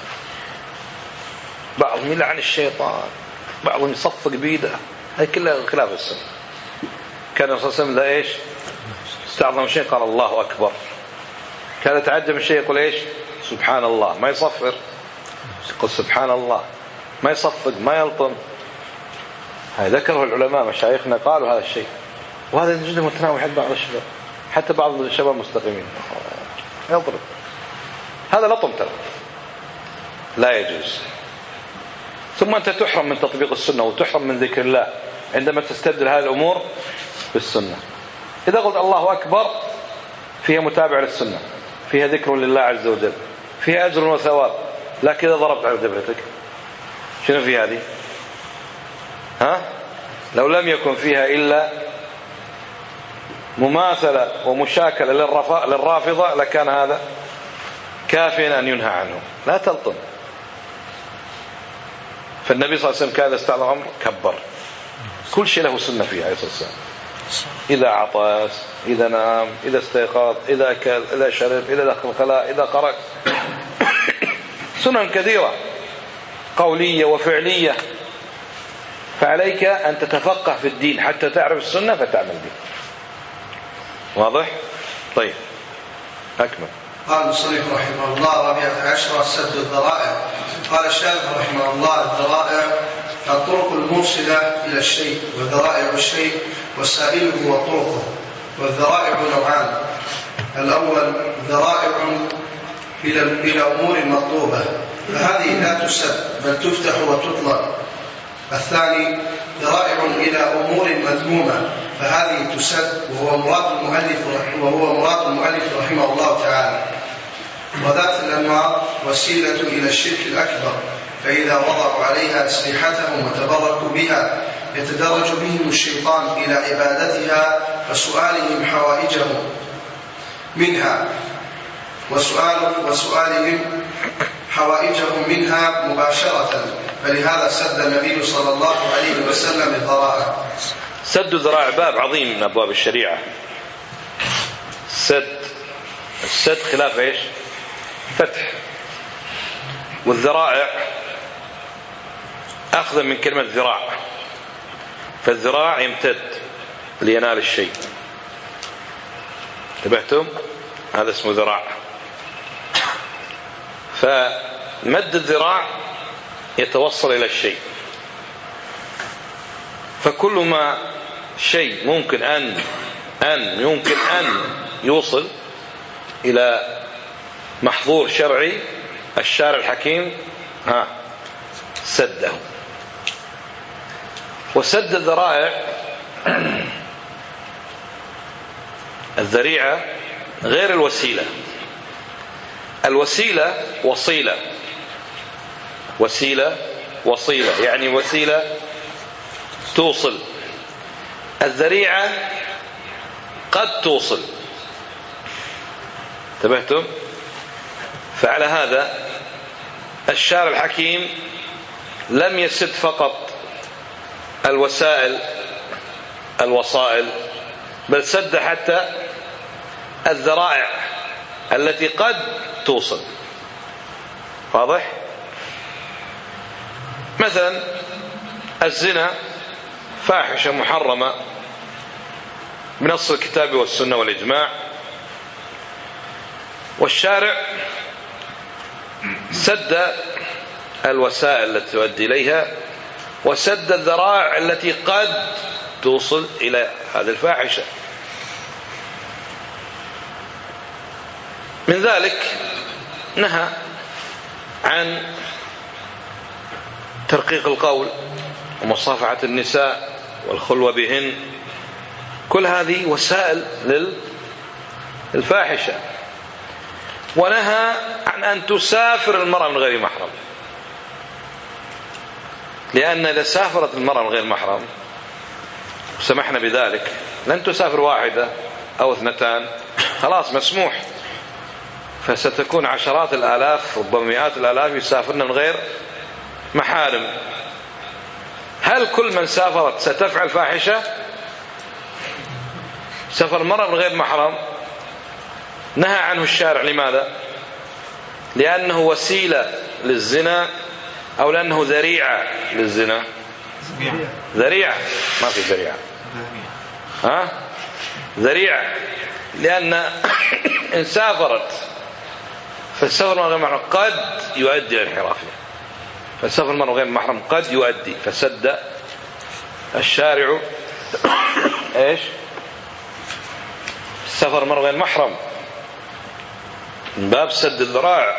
بعضهم يلعن الشيطان، بعضهم يصفق بيده، هذه كلها خلاف السنة. كان الرسول صلى الله عليه وسلم ايش؟ استعظم شيء قال الله أكبر، كان يتعجب الشيء يقول ايش؟ سبحان الله، ما يصفر، يقول سبحان الله، ما يصفق ما يلطم. هذا ذكره العلماء مشايخنا قالوا هذا الشيء، وهذا جدا متناول عند بعض الشباب، حتى بعض الشباب المستقيمين يضرب. هذا لطم ترى، لا يجوز. ثم أنت تحرم من تطبيق السنة وتحرم من ذكر الله عندما تستبدل هذه الأمور بالسنة. إذا قلت الله أكبر فيها متابعة للسنة، فيها ذكر لله عز وجل، فيها أجر وثواب، لكن إذا ضربت على جبهتك شنو في هذه؟ ها؟ لو لم يكن فيها إلا مماثلة ومشاكلة للرافضة لكان هذا كافيا أن ينهى عنه. لا تلطم. فالنبي صلى الله عليه وسلم كان استعظم أمر كبر، كل شيء له سنة فيه عليه الصلاة والسلام. إذا عطس، إذا نام، إذا استيقظ، إذا أكل، إذا شرب، إذا دخل الخلاء، إذا خرج، سنن كثيرة قولية وفعلية. فعليك أن تتفقه في الدين حتى تعرف السنة فتعمل به. واضح؟ طيب أكمل. قال المصنف رحمه الله: رابعة عشرة سد الذرائع. قال الشارح رحمه الله: الذرائع الطرق الموصلة إلى الشيء، وذرائع الشيء وسائله وطرقه. والذرائع نوعان: الأول ذرائع إلى إلى أمور مطلوبة، فهذه لا تسد بل تفتح وتطلق. الثاني ذرائع إلى أمور مذمومة، فهذه تسد، وهو مراد المؤلف وهو مراد المؤلف رحمه الله تعالى. وذات الأنواع وسيلة إلى الشرك الأكبر، فإذا وضعوا عليها أسلحتهم وتبركوا بها يتدرج بهم الشيطان إلى عبادتها وسؤالهم حوائجهم منها وسؤال وسؤالهم حوائجهم منها مباشرة. فلهذا سد النبي صلى الله عليه وسلم الذرائع. سد الذرائع باب عظيم من أبواب الشريعة. سد السد خلاف إيش؟ فتح. والذرائع أخذ من كلمة ذراع، فالذراع يمتد لينال الشيء. انتبهتم؟ هذا اسمه ذراع. فمد الذراع يتوصل إلى الشيء، فكل ما شيء ممكن أن أن يمكن أن يوصل إلى محظور شرعي الشارع الحكيم ها سده. وسد الذرائع الذريعة غير الوسيلة. الوسيلة وصيلة، وسيلة وصيلة يعني وسيلة توصل. الذريعة قد توصل. انتبهتم؟ فعلى هذا الشارع الحكيم لم يسد فقط الوسائل الوسائل، بل سد حتى الذرائع التي قد توصل. واضح؟ مثلا الزنا فاحشة محرمة بنص الكتاب والسنة والإجماع، والشارع سد الوسائل التي تؤدي إليها وسد الذرائع التي قد توصل إلى هذه الفاحشة. من ذلك نهى عن ترقيق القول ومصافحة النساء والخلوة بهن، كل هذه وسائل للفاحشة. ونهى عن أن تسافر المرأة من غير محرم، لأن إذا سافرت المرأة من غير محرم سمحنا بذلك، لن تسافر واحدة أو اثنتان، خلاص مسموح، فستكون عشرات الآلاف ربما مئات الآلاف يسافرن من غير محارم. هل كل من سافرت ستفعل فاحشة؟ سفر المرأة من غير محرم نهى عنه الشارع. لماذا؟ لأنه وسيلة للزنا أو لأنه ذريعة للزنا؟ ذريعة، ما في ذريعة، ها؟ ذريعة، لأن إن سافرت فالسفر من غير محرم قد يؤدي إلى انحرافها، فالسفر من غير محرم قد يؤدي. فسد الشارع ايش؟ السفر من غير محرم من باب سد الذرائع.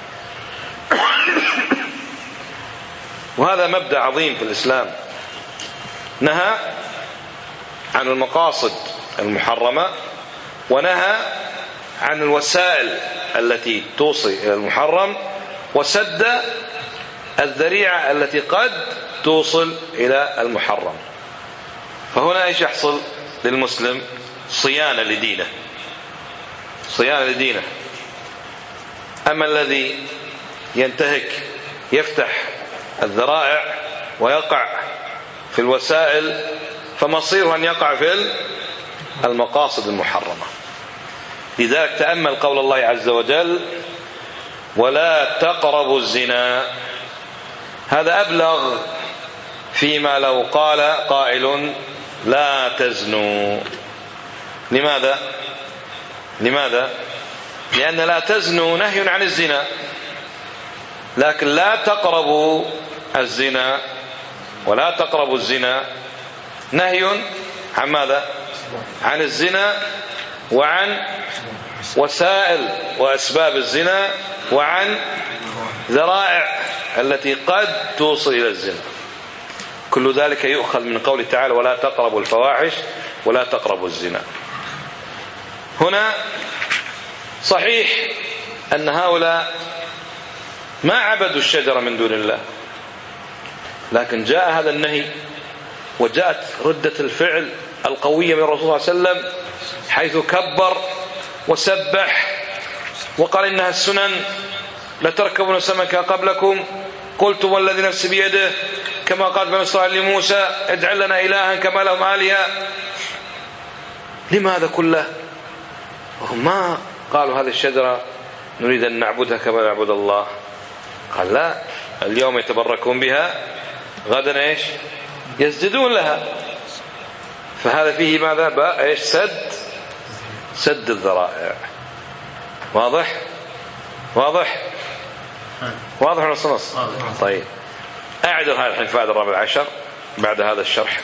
وهذا مبدأ عظيم في الإسلام. نهى عن المقاصد المحرمة ونهى عن الوسائل التي توصل إلى المحرم، وسد الذريعة التي قد توصل إلى المحرم. فهنا ايش يحصل للمسلم؟ صيانة لدينه، صيانة لدينه. أما الذي ينتهك يفتح الذرائع ويقع في في الوسائل فمصيره أن يقع في المقاصد المحرمة. لذلك تأمل قول الله عز وجل: ولا تقربوا الزنا. هذا أبلغ فيما لو قال قائل لا تزنوا. لماذا؟ لماذا؟ لأن لا تزنوا نهي عن الزنا، لكن لا تقربوا الزنا ولا تقربوا الزنا نهي عن ماذا؟ عن الزنا وعن وسائل وأسباب الزنا وعن ذرائع التي قد توصل إلى الزنا. كل ذلك يؤخذ من قوله تعالى: ولا تقربوا الفواحش ولا تقربوا الزنا. هنا صحيح أن هؤلاء ما عبدوا الشجرة من دون الله، لكن جاء هذا النهي وجاءت ردة الفعل القوية من الرسول صلى الله عليه وسلم، حيث كبر وسبح وقال: إنها السنن لتركبون سمكا قبلكم، قلتم والذي نفسي بيده، كما قال بنو إسرائيل لموسى: اجعل لنا إلها كما لهم آلهة. لماذا كله؟ وهم ما قالوا هذه الشجرة نريد أن نعبدها كما نعبد الله. قال: لا، اليوم يتبركون بها، غدا ايش؟ يسجدون لها. فهذا فيه ماذا بقى؟ ايش؟ سد سد الذرائع. واضح؟ واضح؟ واضح نص نص. طيب، أعد هذا الحين الفائدة الرابعة عشر بعد هذا الشرح.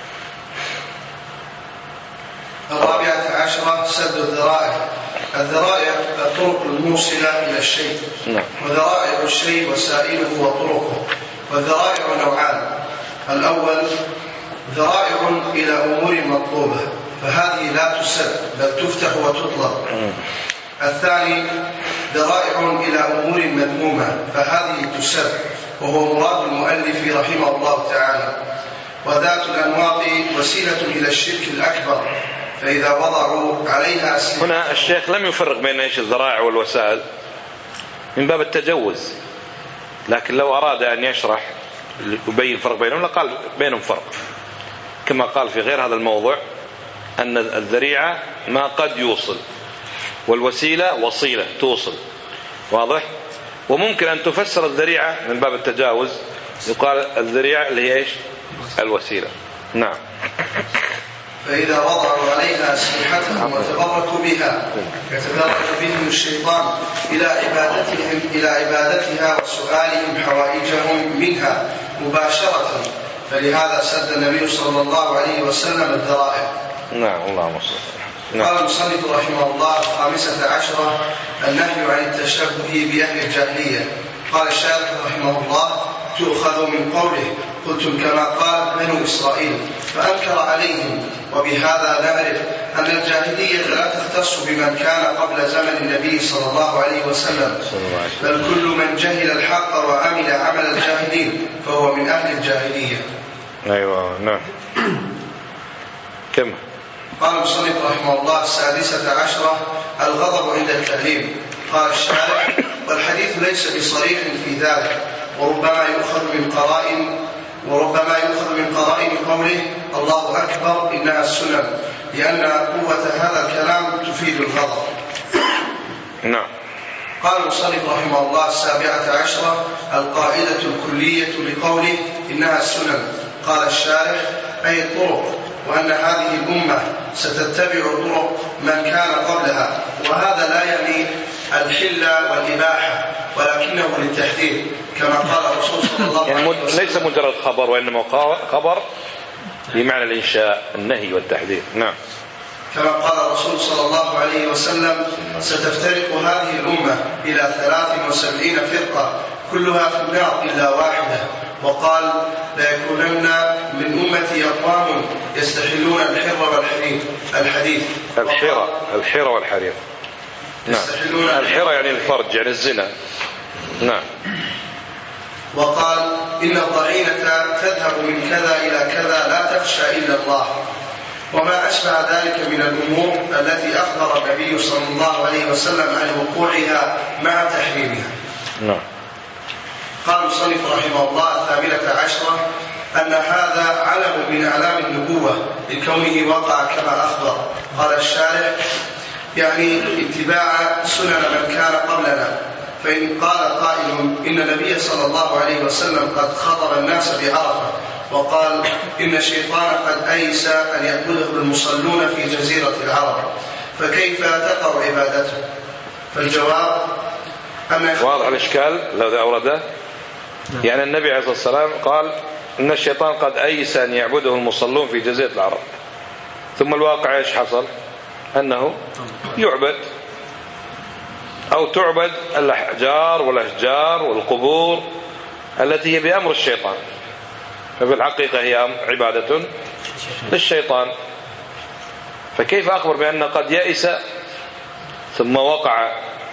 الرابعة عشرة: سد الذرائع. الذرائع الطرق الموصلة إلى الشيء، وذرائع الشيء وسائله وطرقه. والذرائع نوعان: الأول ذرائع إلى أمور مطلوبة، فهذه لا تسد بل تفتح وتطلق. الثاني ذرائع إلى أمور مذمومة، فهذه تسد، وهو مراد المؤلف رحمه الله تعالى. وذات الأنواط وسيلة إلى الشرك الأكبر، فإذا وضعوا عليها أسلحة. هنا الشيخ لم يفرق بين ايش الذرائع والوسائل من باب التجوز، لكن لو أراد أن يشرح يبين فرق بينهم لقال بينهم فرق، كما قال في غير هذا الموضوع أن الذريعة ما قد يوصل، والوسيلة وصيلة توصل. واضح؟ وممكن أن تفسر الذريعة من باب التجاوز، يقال الذريعة اللي هي ايش؟ الوسيلة. نعم. فإذا وضعوا عليها أسلحتهم وتبركوا بها يتبرك بهم الشيطان إلى عبادتهم إلى عبادتها وسؤالهم حوائجهم منها مباشرة، فلهذا سد النبي صلى الله عليه وسلم الذرائع. نعم. اللهم صل. قال المصنف رحمه الله: الخامسة عشرة: النهي عن التشبه بأهل الجاهلية. قال الشارح رحمه الله: تؤخذ من قوله: قلتم كما قال بنو إسرائيل، فأنكر عليهم. وبهذا نعرف أن الجاهلية لا تختص بمن كان قبل زمن النبي صلى الله عليه وسلم، بل كل من جهل الحق وعمل عمل الجاهلين فهو من أهل الجاهلية. أيوة. نعم. كم؟ قال المصنف رحمه الله: السادسة عشرة: الغضب عند التحريم. قال الشارع: والحديث ليس بصريح في ذلك، وربما يؤخذ من قرائن وربما يؤخذ من قرائن قوله: الله أكبر إنها السنن، لأن قوة هذا الكلام تفيد الغضب. نعم. قال المصنف رحمه الله: السابعة عشرة: القاعدة الكلية لقوله إنها السنن. قال الشارح: أي الطرق، وأن هذه الأمة ستتبع طرق من كان قبلها، وهذا لا يعني الحل والإباحة، ولكنه للتحذير، كما قال الرسول صلى الله عليه وسلم. يعني ليس مجرد خبر، وإنما خبر بمعنى الإنشاء، النهي والتحذير. نعم. كما قال الرسول صلى الله عليه وسلم: ستفترق هذه الأمة إلى ثلاث وسبعين فرقة كلها في النار إلا واحدة. وقال: ليكونن من أمتي أقوام يستحلون الحر والحرير. الحديث. الحرة الحرة والحرير. نعم. الحرة يعني الفرج، يعني الزنا. نعم. وقال: إن الضعينة تذهب من كذا إلى كذا لا تخشى إلا الله، وما أشبه ذلك من الأمور التي أخبر النبي صلى الله عليه وسلم عن وقوعها مع تحريمها. نعم. قال المصنف رحمه الله: الثامنة عشرة: أن هذا علم من أعلام النبوة لكونه وقع كما أخبر. قال الشارح يعني اتباع سنن من كان قبلنا. فإن قال قائل إن النبي صلى الله عليه وسلم قد خطب الناس بعرفة وقال إن الشيطان قد أيس أن يعبده المصلون في جزيرة العرب، فكيف تقع عبادته؟ فالجواب أن واضح الإشكال لو ذا أورده. يعني النبي عليه الصلاة والسلام قال إن الشيطان قد أيس أن يعبده المصلون في جزيرة العرب، ثم الواقع إيش حصل؟ أنه يعبد أو تعبد الأحجار والأشجار والقبور التي هي بأمر الشيطان، ففي الحقيقة هي عبادة للشيطان. فكيف أخبر بأن قد يئس ثم وقع؟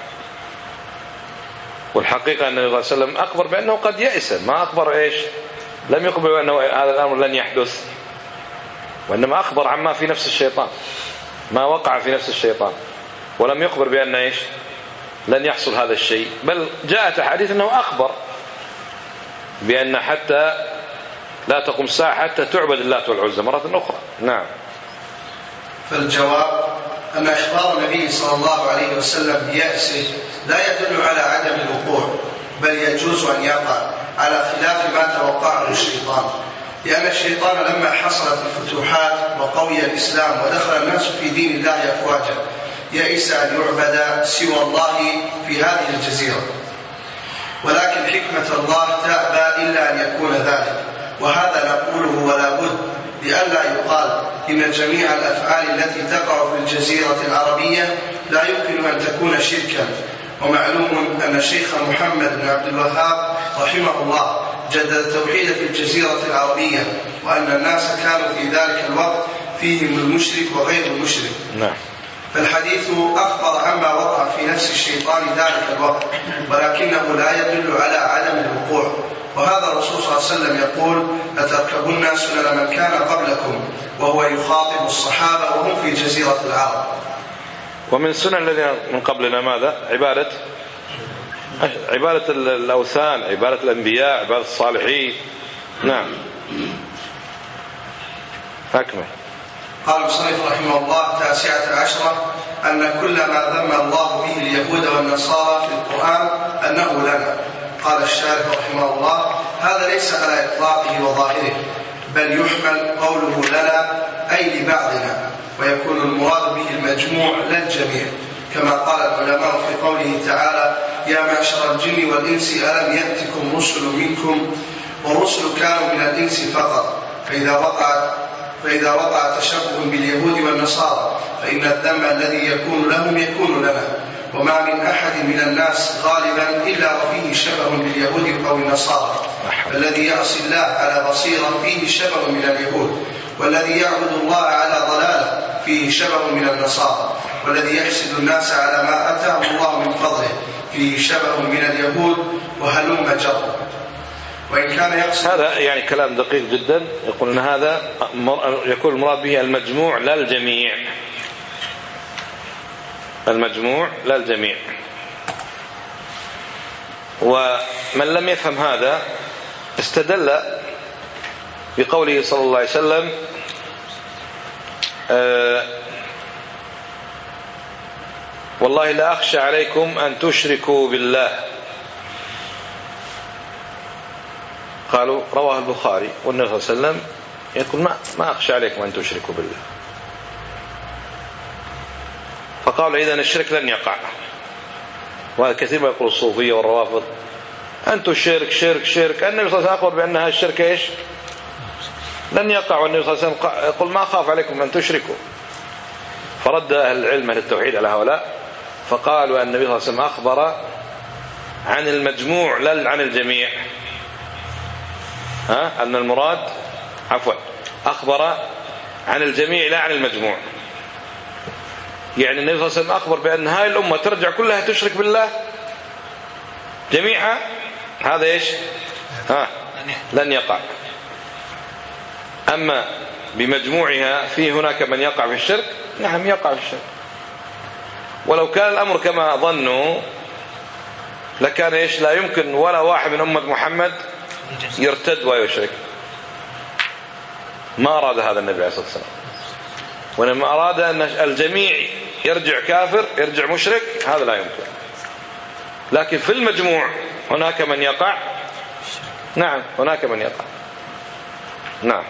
والحقيقة أن النبي صلى الله عليه وسلم أخبر بأنه قد يئس، ما أخبر إيش؟ لم يخبر بأنه هذا الأمر لن يحدث، وإنما أخبر عما في نفس الشيطان، ما وقع في نفس الشيطان، ولم يخبر بأن إيش؟ لن يحصل هذا الشيء. بل جاءت حديث أنه أخبر بأن حتى لا تقوم الساعة حتى تعبد اللات والعزى مرة أخرى. نعم. فالجواب أن إخبار النبي صلى الله عليه وسلم بيأسه لا يدل على عدم الوقوع، بل يجوز أن يقع على خلاف ما توقعه الشيطان، لأن الشيطان لما حصلت الفتوحات وقوي الإسلام ودخل الناس في دين الله أفواجا يئس أن يعبد سوى الله في هذه الجزيرة. ولكن حكمة الله تأبى إلا أن يكون ذلك، وهذا نقوله ولا بد لئلا يقال إن جميع الأفعال التي تقع في الجزيرة العربية لا يمكن أن تكون شركا. ومعلوم أن الشيخ محمد بن عبد الوهاب رحمه الله جدد التوحيد في الجزيرة العربية، وأن الناس كانوا في ذلك الوقت فيهم المشرك وغير المشرك. نعم. فالحديث أخبر عما وقع في نفس الشيطان ذلك الوقت، ولكنه لا يدل على عدم الوقوع. وهذا الرسول صلى الله عليه وسلم يقول لتركبن سنن من كان قبلكم، وهو يخاطب الصحابة وهم في جزيرة العرب. ومن سنن الذين من قبلنا ماذا؟ عبادة عبادة الأوثان، عبادة الأنبياء، عبادة الصالحين. نعم. أكمل. قال المصنف رحمه الله تاسعة عشرة أن كل ما ذم الله به اليهود والنصارى في القرآن أنه لنا. قال الشارح رحمه الله هذا ليس على إطلاقه وظاهره، بل يحمل قوله لنا أي لبعضنا، ويكون المراد به المجموع لا الجميع، كما قال العلماء في قوله تعالى يا معشر الجن والإنس ألم يأتكم رسل منكم، والرسل كانوا من الإنس فقط. فإذا وقع فإذا وقع تشبه باليهود والنصارى فإن الذم الذي يكون لهم يكون لنا. وما من أحد من الناس غالبا إلا وفيه شبه باليهود أو النصارى، فالذي يعصي الله على بصيرة فيه شبه من اليهود، والذي يعبد الله على ضلالة فيه شبه من النصارى، والذي يحسد الناس على ما أتاه الله من فضله فيه شبه من اليهود، وهلم جر. وإن كان يقصد هذا يعني كلام دقيق جدا، يقول أن هذا يكون المراد به المجموع لا الجميع، المجموع لا الجميع. ومن لم يفهم هذا استدل بقوله صلى الله عليه وسلم آه والله لا أخشى عليكم أن تشركوا بالله. قالوا رواه البخاري، والنبي صلى الله عليه وسلم يقول ما, ما أخشى عليكم أن تشركوا بالله. فقالوا إذن الشرك لن يقع. وهذا كثير ما يقول الصوفية والروافض أنتم شرك شرك شرك. النبي صلى الله عليه وسلم أخبر بأن هذا الشرك إيش؟ لن يقع. والنبي صلى الله عليه وسلم يقول ما أخاف عليكم أن تشركوا. فرد أهل العلم أهل التوحيد على هؤلاء فقالوا أن النبي صلى الله عليه وسلم أخبر عن المجموع لا عن الجميع. ها أن المراد عفوا أخبر عن الجميع لا عن المجموع. يعني النبي صلى الله عليه وسلم أخبر بأن هاي الأمة ترجع كلها تشرك بالله جميعا، هذا إيش؟ ها لن يقع. أما بمجموعها في هناك من يقع في الشرك، نعم يقع في الشرك. ولو كان الأمر كما ظنوا لكان إيش؟ لا يمكن ولا واحد من أمة محمد يرتد ويشرك. ما أراد هذا النبي عليه الصلاة والسلام، وإنما أراد أن الجميع يرجع كافر يرجع مشرك، هذا لا يمكن. لكن في المجموع هناك من يقع، نعم هناك من يقع، نعم.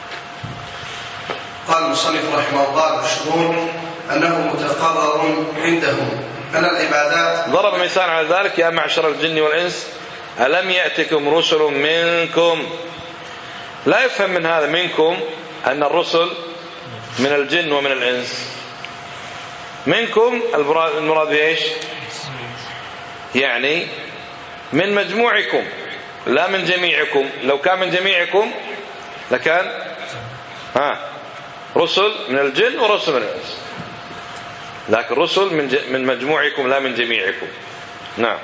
قال المصنف رحمه الله: العشرون أنه متقرر عندهم أن العبادات. ضرب مثال على ذلك: يا معشر الجن والإنس ألم يأتكم رسل منكم. لا يفهم من هذا منكم أن الرسل من الجن ومن الإنس. منكم المراد بإيش؟ يعني من مجموعكم لا من جميعكم. لو كان من جميعكم لكان ها رسل من الجن ورسل من الإنس، لكن رسل من من مجموعكم لا من جميعكم. نعم.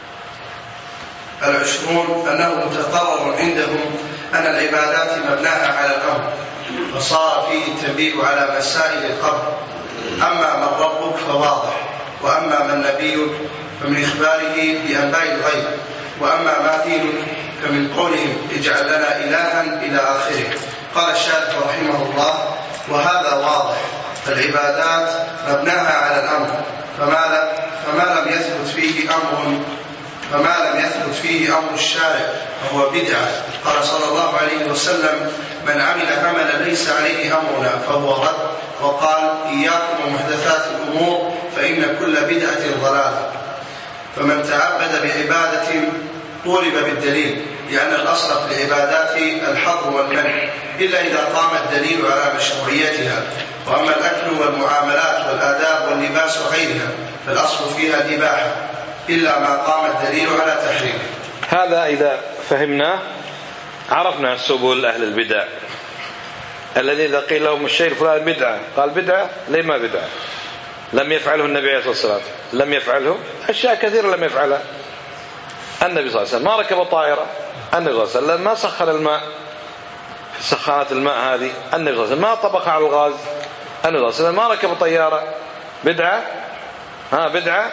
العشرون أنه متقرر عندهم أن العبادات مبناها على الأمر، وصار فيه التنبيه على مسائل القبر. أما من ربك فواضح، وأما من نبيك فمن إخباره بأنباء الغيب، وأما ما دينك فمن قولهم اجعل لنا إلها إلى آخره. قال الشارح رحمه الله: وهذا واضح، فالعبادات مبناها على الأمر، فما, فما لم يثبت فيه أمر فما لم يثبت فيه أمر الشارع فهو بدعة. قال صلى الله عليه وسلم: من عمل عملا ليس عليه أمرنا فهو رد. وقال: إياكم ومحدثات الأمور فإن كل بدعة ضلالة. فمن تعبد بعبادة طولب بالدليل، لأن الأصل في العبادات الحظر والمنع، إلا إذا قام الدليل على مشروعيتها. وأما الأكل والمعاملات والآداب واللباس وغيرها فالأصل فيها الإباحة، إلا ما قام الدليل على تحريمه. هذا إذا فهمناه عرفنا سبل أهل البدع، الذي إذا قيل لهم الشيء فلان بدعة قال بدعة ليه ما بدعة؟ لم يفعله النبي عليه الصلاة والسلام، لم يفعله أشياء كثيرة لم يفعلها النبي صلى الله عليه وسلم. ما ركب طائرة النبي صلى الله عليه وسلم، ما سخن الماء في سخانات الماء هذه النبي صلى الله عليه وسلم، ما طبخ على الغاز النبي صلى الله عليه وسلم، ما ركب طيارة. بدعة؟ ها بدعة؟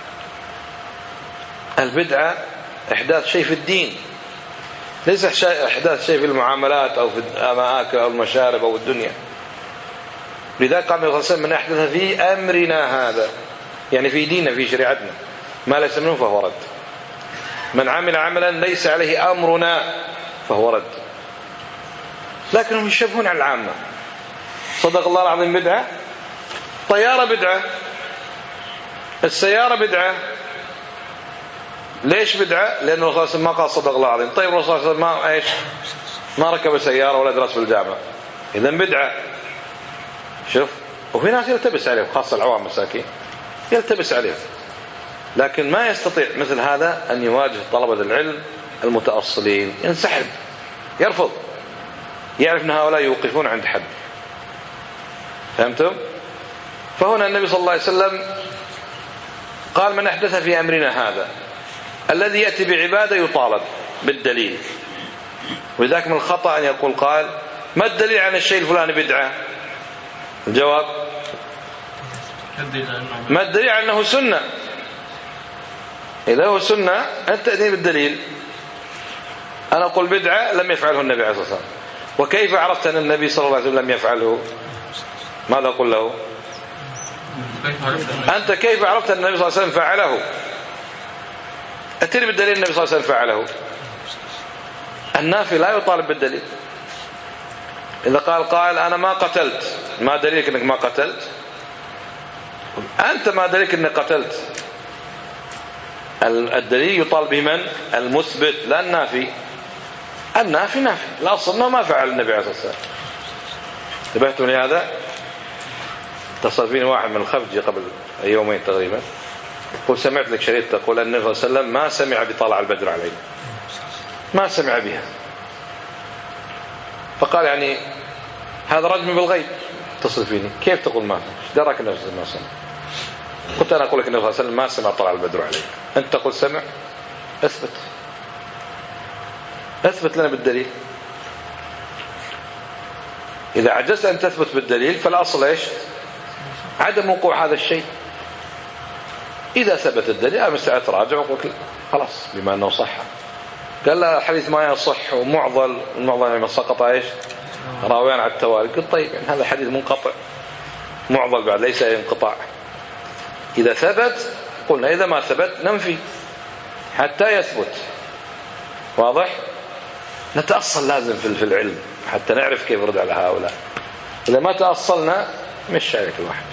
البدعة إحداث شيء في الدين، ليس إحداث شيء في المعاملات أو في المآكل أو المشارب أو الدنيا. لذلك قال النبي صلى الله عليه وسلم: من أحدث في أمرنا هذا، يعني في ديننا في شريعتنا ما ليس منه فهو رد. من عمل عملا ليس عليه أمرنا فهو رد. لكنهم يشبهون على العامة. صدق الله العظيم بدعة، طيارة بدعة، السيارة بدعة. ليش بدعة؟ لأن الرسول صلى الله عليه وسلم ما قال صدق الله العظيم. طيب الرسول صلى الله عليه وسلم ما إيش؟ ما ركب سيارة ولا درس في الجامعة، إذن بدعة. شوف، وفي ناس يلتبس عليهم، خاصة العوام مساكين يلتبس عليهم، لكن ما يستطيع مثل هذا أن يواجه طلبة العلم المتأصلين، ينسحب يرفض، يعرف أن هؤلاء يوقفون عند حد. فهمتم؟ فهنا النبي صلى الله عليه وسلم قال: من أحدث في أمرنا هذا، الذي يأتي بعبادة يطالب بالدليل. وذاك من الخطأ أن يقول قال: ما الدليل عن الشيء الفلاني بدعة؟ الجواب: ما الدليل عن أنه سنة؟ إذا هو سنة أنت تأتي بالدليل. أنا أقول بدعة لم يفعله النبي عليه الصلاة والسلام، وكيف عرفت أن النبي صلى الله عليه وسلم لم يفعله؟ ماذا أقول له؟ أنت كيف عرفت أن النبي صلى الله عليه وسلم فعله؟ أتني بالدليل النبي صلى الله عليه وسلم فعله. النافي لا يطالب بالدليل. إذا قال قائل أنا ما قتلت، ما دليلك أنك ما قتلت؟ أنت ما دليلك أنك قتلت؟ الدليل يطالب به من؟ المثبت لا النافي. النافي نافي، الأصل أنه ما فعل النبي عليه الصلاة والسلام. انتبهتم لهذا؟ اتصل فيني واحد من الخفجي قبل يومين تقريبا، قل سمعت لك شريط تقول أن النبي صلى الله عليه وسلم ما سمع بطلع البدر عليه، ما سمع بها. فقال يعني هذا رجم بالغيب. اتصل فيني: كيف تقول ما دراك النبي صلى الله عليه وسلم؟ قلت أنا أقول لك النبي صلى الله عليه وسلم ما سمع طلع البدر عليه، أنت تقول سمع. اثبت اثبت لنا بالدليل. إذا عجزت أن تثبت بالدليل فالأصل إيش؟ عدم وقوع هذا الشيء. إذا ثبت الدليل أنا مستعد تراجع وأقول خلاص بما أنه صح. قال لا الحديث ما يصح ومعضل، المعضل يعني سقط إيش؟ راويان على التوالي. قلت طيب يعني هذا حديث منقطع معضل بعد ليس انقطاع. إذا ثبت قلنا، إذا ما ثبت ننفي حتى يثبت. واضح؟ نتأصل لازم في العلم حتى نعرف كيف نرد على هؤلاء. إذا ما تأصلنا مش عليك الواحد.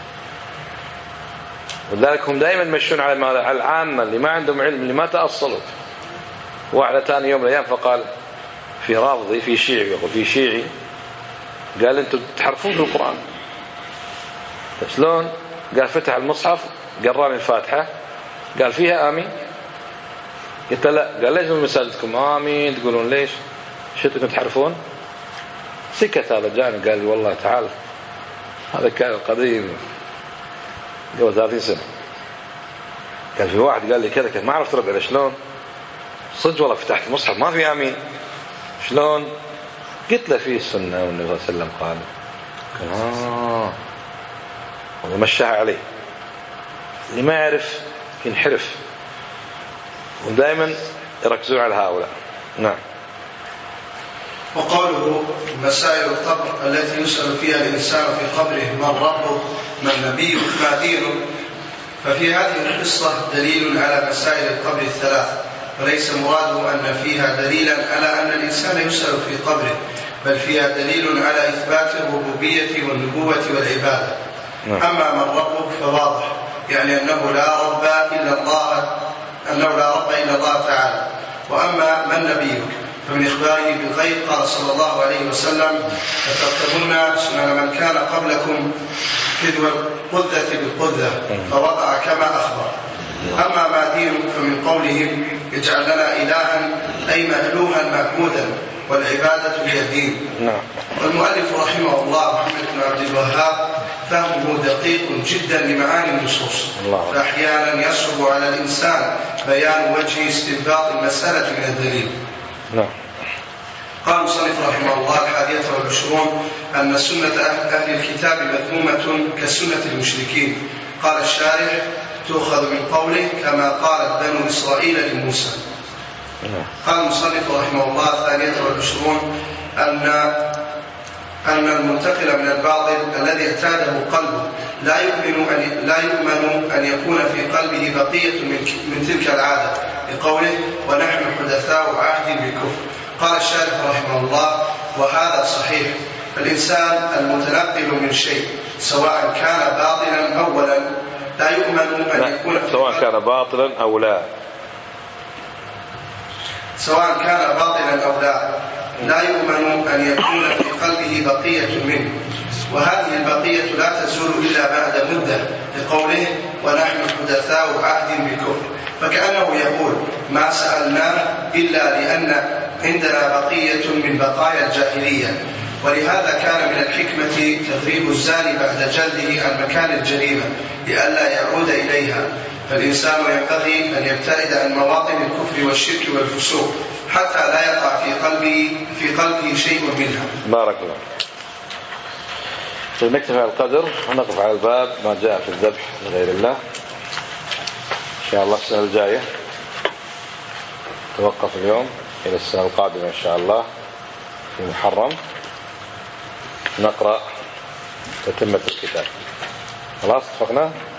ولذلك هم دائما مشون على العامة اللي ما عندهم علم، اللي ما تأصلوا. واحد ثاني يوم من الأيام فقال في رافضي في شيعي وفي شيعي، قال أنتم تحرفون في القرآن. شلون؟ قال فتح المصحف قراني الفاتحة قال فيها آمين. قلت لا. قال ليش من مساجدكم آمين تقولون؟ ليش شئتكم تحرفون؟ سكت هذا. جاني قال لي والله تعال، هذا كان قديم قبل ثلاثين سنة. كان في واحد قال لي كذا كذا، ما عرفت رد عليه. شلون؟ صدق والله فتحت المصحف ما في آمين. شلون؟ قلت له فيه السنة والنبي صلى الله عليه وسلم قال. قال آه ومشاها عليه. اللي ما يعرف ينحرف، ودائما يركزون على هؤلاء. نعم. وقوله مسائل القبر التي يسأل فيها الإنسان في قبره من ربه من نبيه ما دينه، ففي هذه القصة دليل على مسائل القبر الثلاث، وليس مراده أن فيها دليلا على أن الإنسان يسأل في قبره، بل فيها دليل على إثبات الربوبية والنبوة والعبادة. أما من ربه فواضح، يعني أنه لا رب إلا الله، أنه لا رب إلا الله تعالى. وأما من نبيك فمن إخباره بالغيب قال صلى الله عليه وسلم فتركبن سنن من كان قبلكم كذو القذة بالقذة فوضع كما أخبر. أما ما دينك فمن قولهم اجعل لنا إلها أي مألوها معبودا، والعبادة هي الدين. والمؤلف رحمه الله محمد بن عبد الوهاب فهمه دقيق جدا لمعاني النصوص، فأحيانا يصعب على الإنسان بيان وجه استنباط المسألة من الدليل. نعم. قال المصنف رحمه الله الحادية والعشرون أن سنة أهل الكتاب مذمومة كسنة المشركين. قال الشارح تؤخذ من قوله كما قالت بنو إسرائيل لموسى. قال المصنف رحمه الله الثانية والعشرون أن أن المنتقل من الباطل الذي اعتاده قلبه لا يؤمن أن لا يؤمن أن يكون في قلبه بقية من من تلك العادة، بقوله ونحن حدثاء عهد بالكفر. قال الشارح رحمه الله وهذا صحيح. الإنسان المتنقل من شيء سواء كان باطلا أولا لا يؤمن أن يكون سواء كان باطلا أو لا سواء كان باطلا أو لا لا يؤمن أن يكون في قلبه بقية منه، وهذه البقية لا تزول إلا بعد مدة، لقوله ونحن حدثاء عهد بالكفر. فكأنه يقول ما سألناه إلا لأن عندنا بقية من بقايا الجاهلية، ولهذا كان من الحكمة تغريب الزاني بعد جلده عن مكان الجريمة لئلا يعود إليها. فالإنسان ينبغي أن يبتعد عن مواطن الكفر والشرك والفسوق حتى لا يقع في قلبه في قلبه شيء منها. بارك الله. نكتفي على القدر ونقف على الباب ما جاء في الذبح لغير الله. إن شاء الله السنة الجاية توقف اليوم إلى السنة القادمة إن شاء الله في محرم نقرأ تتمة الكتاب. خلاص اتفقنا؟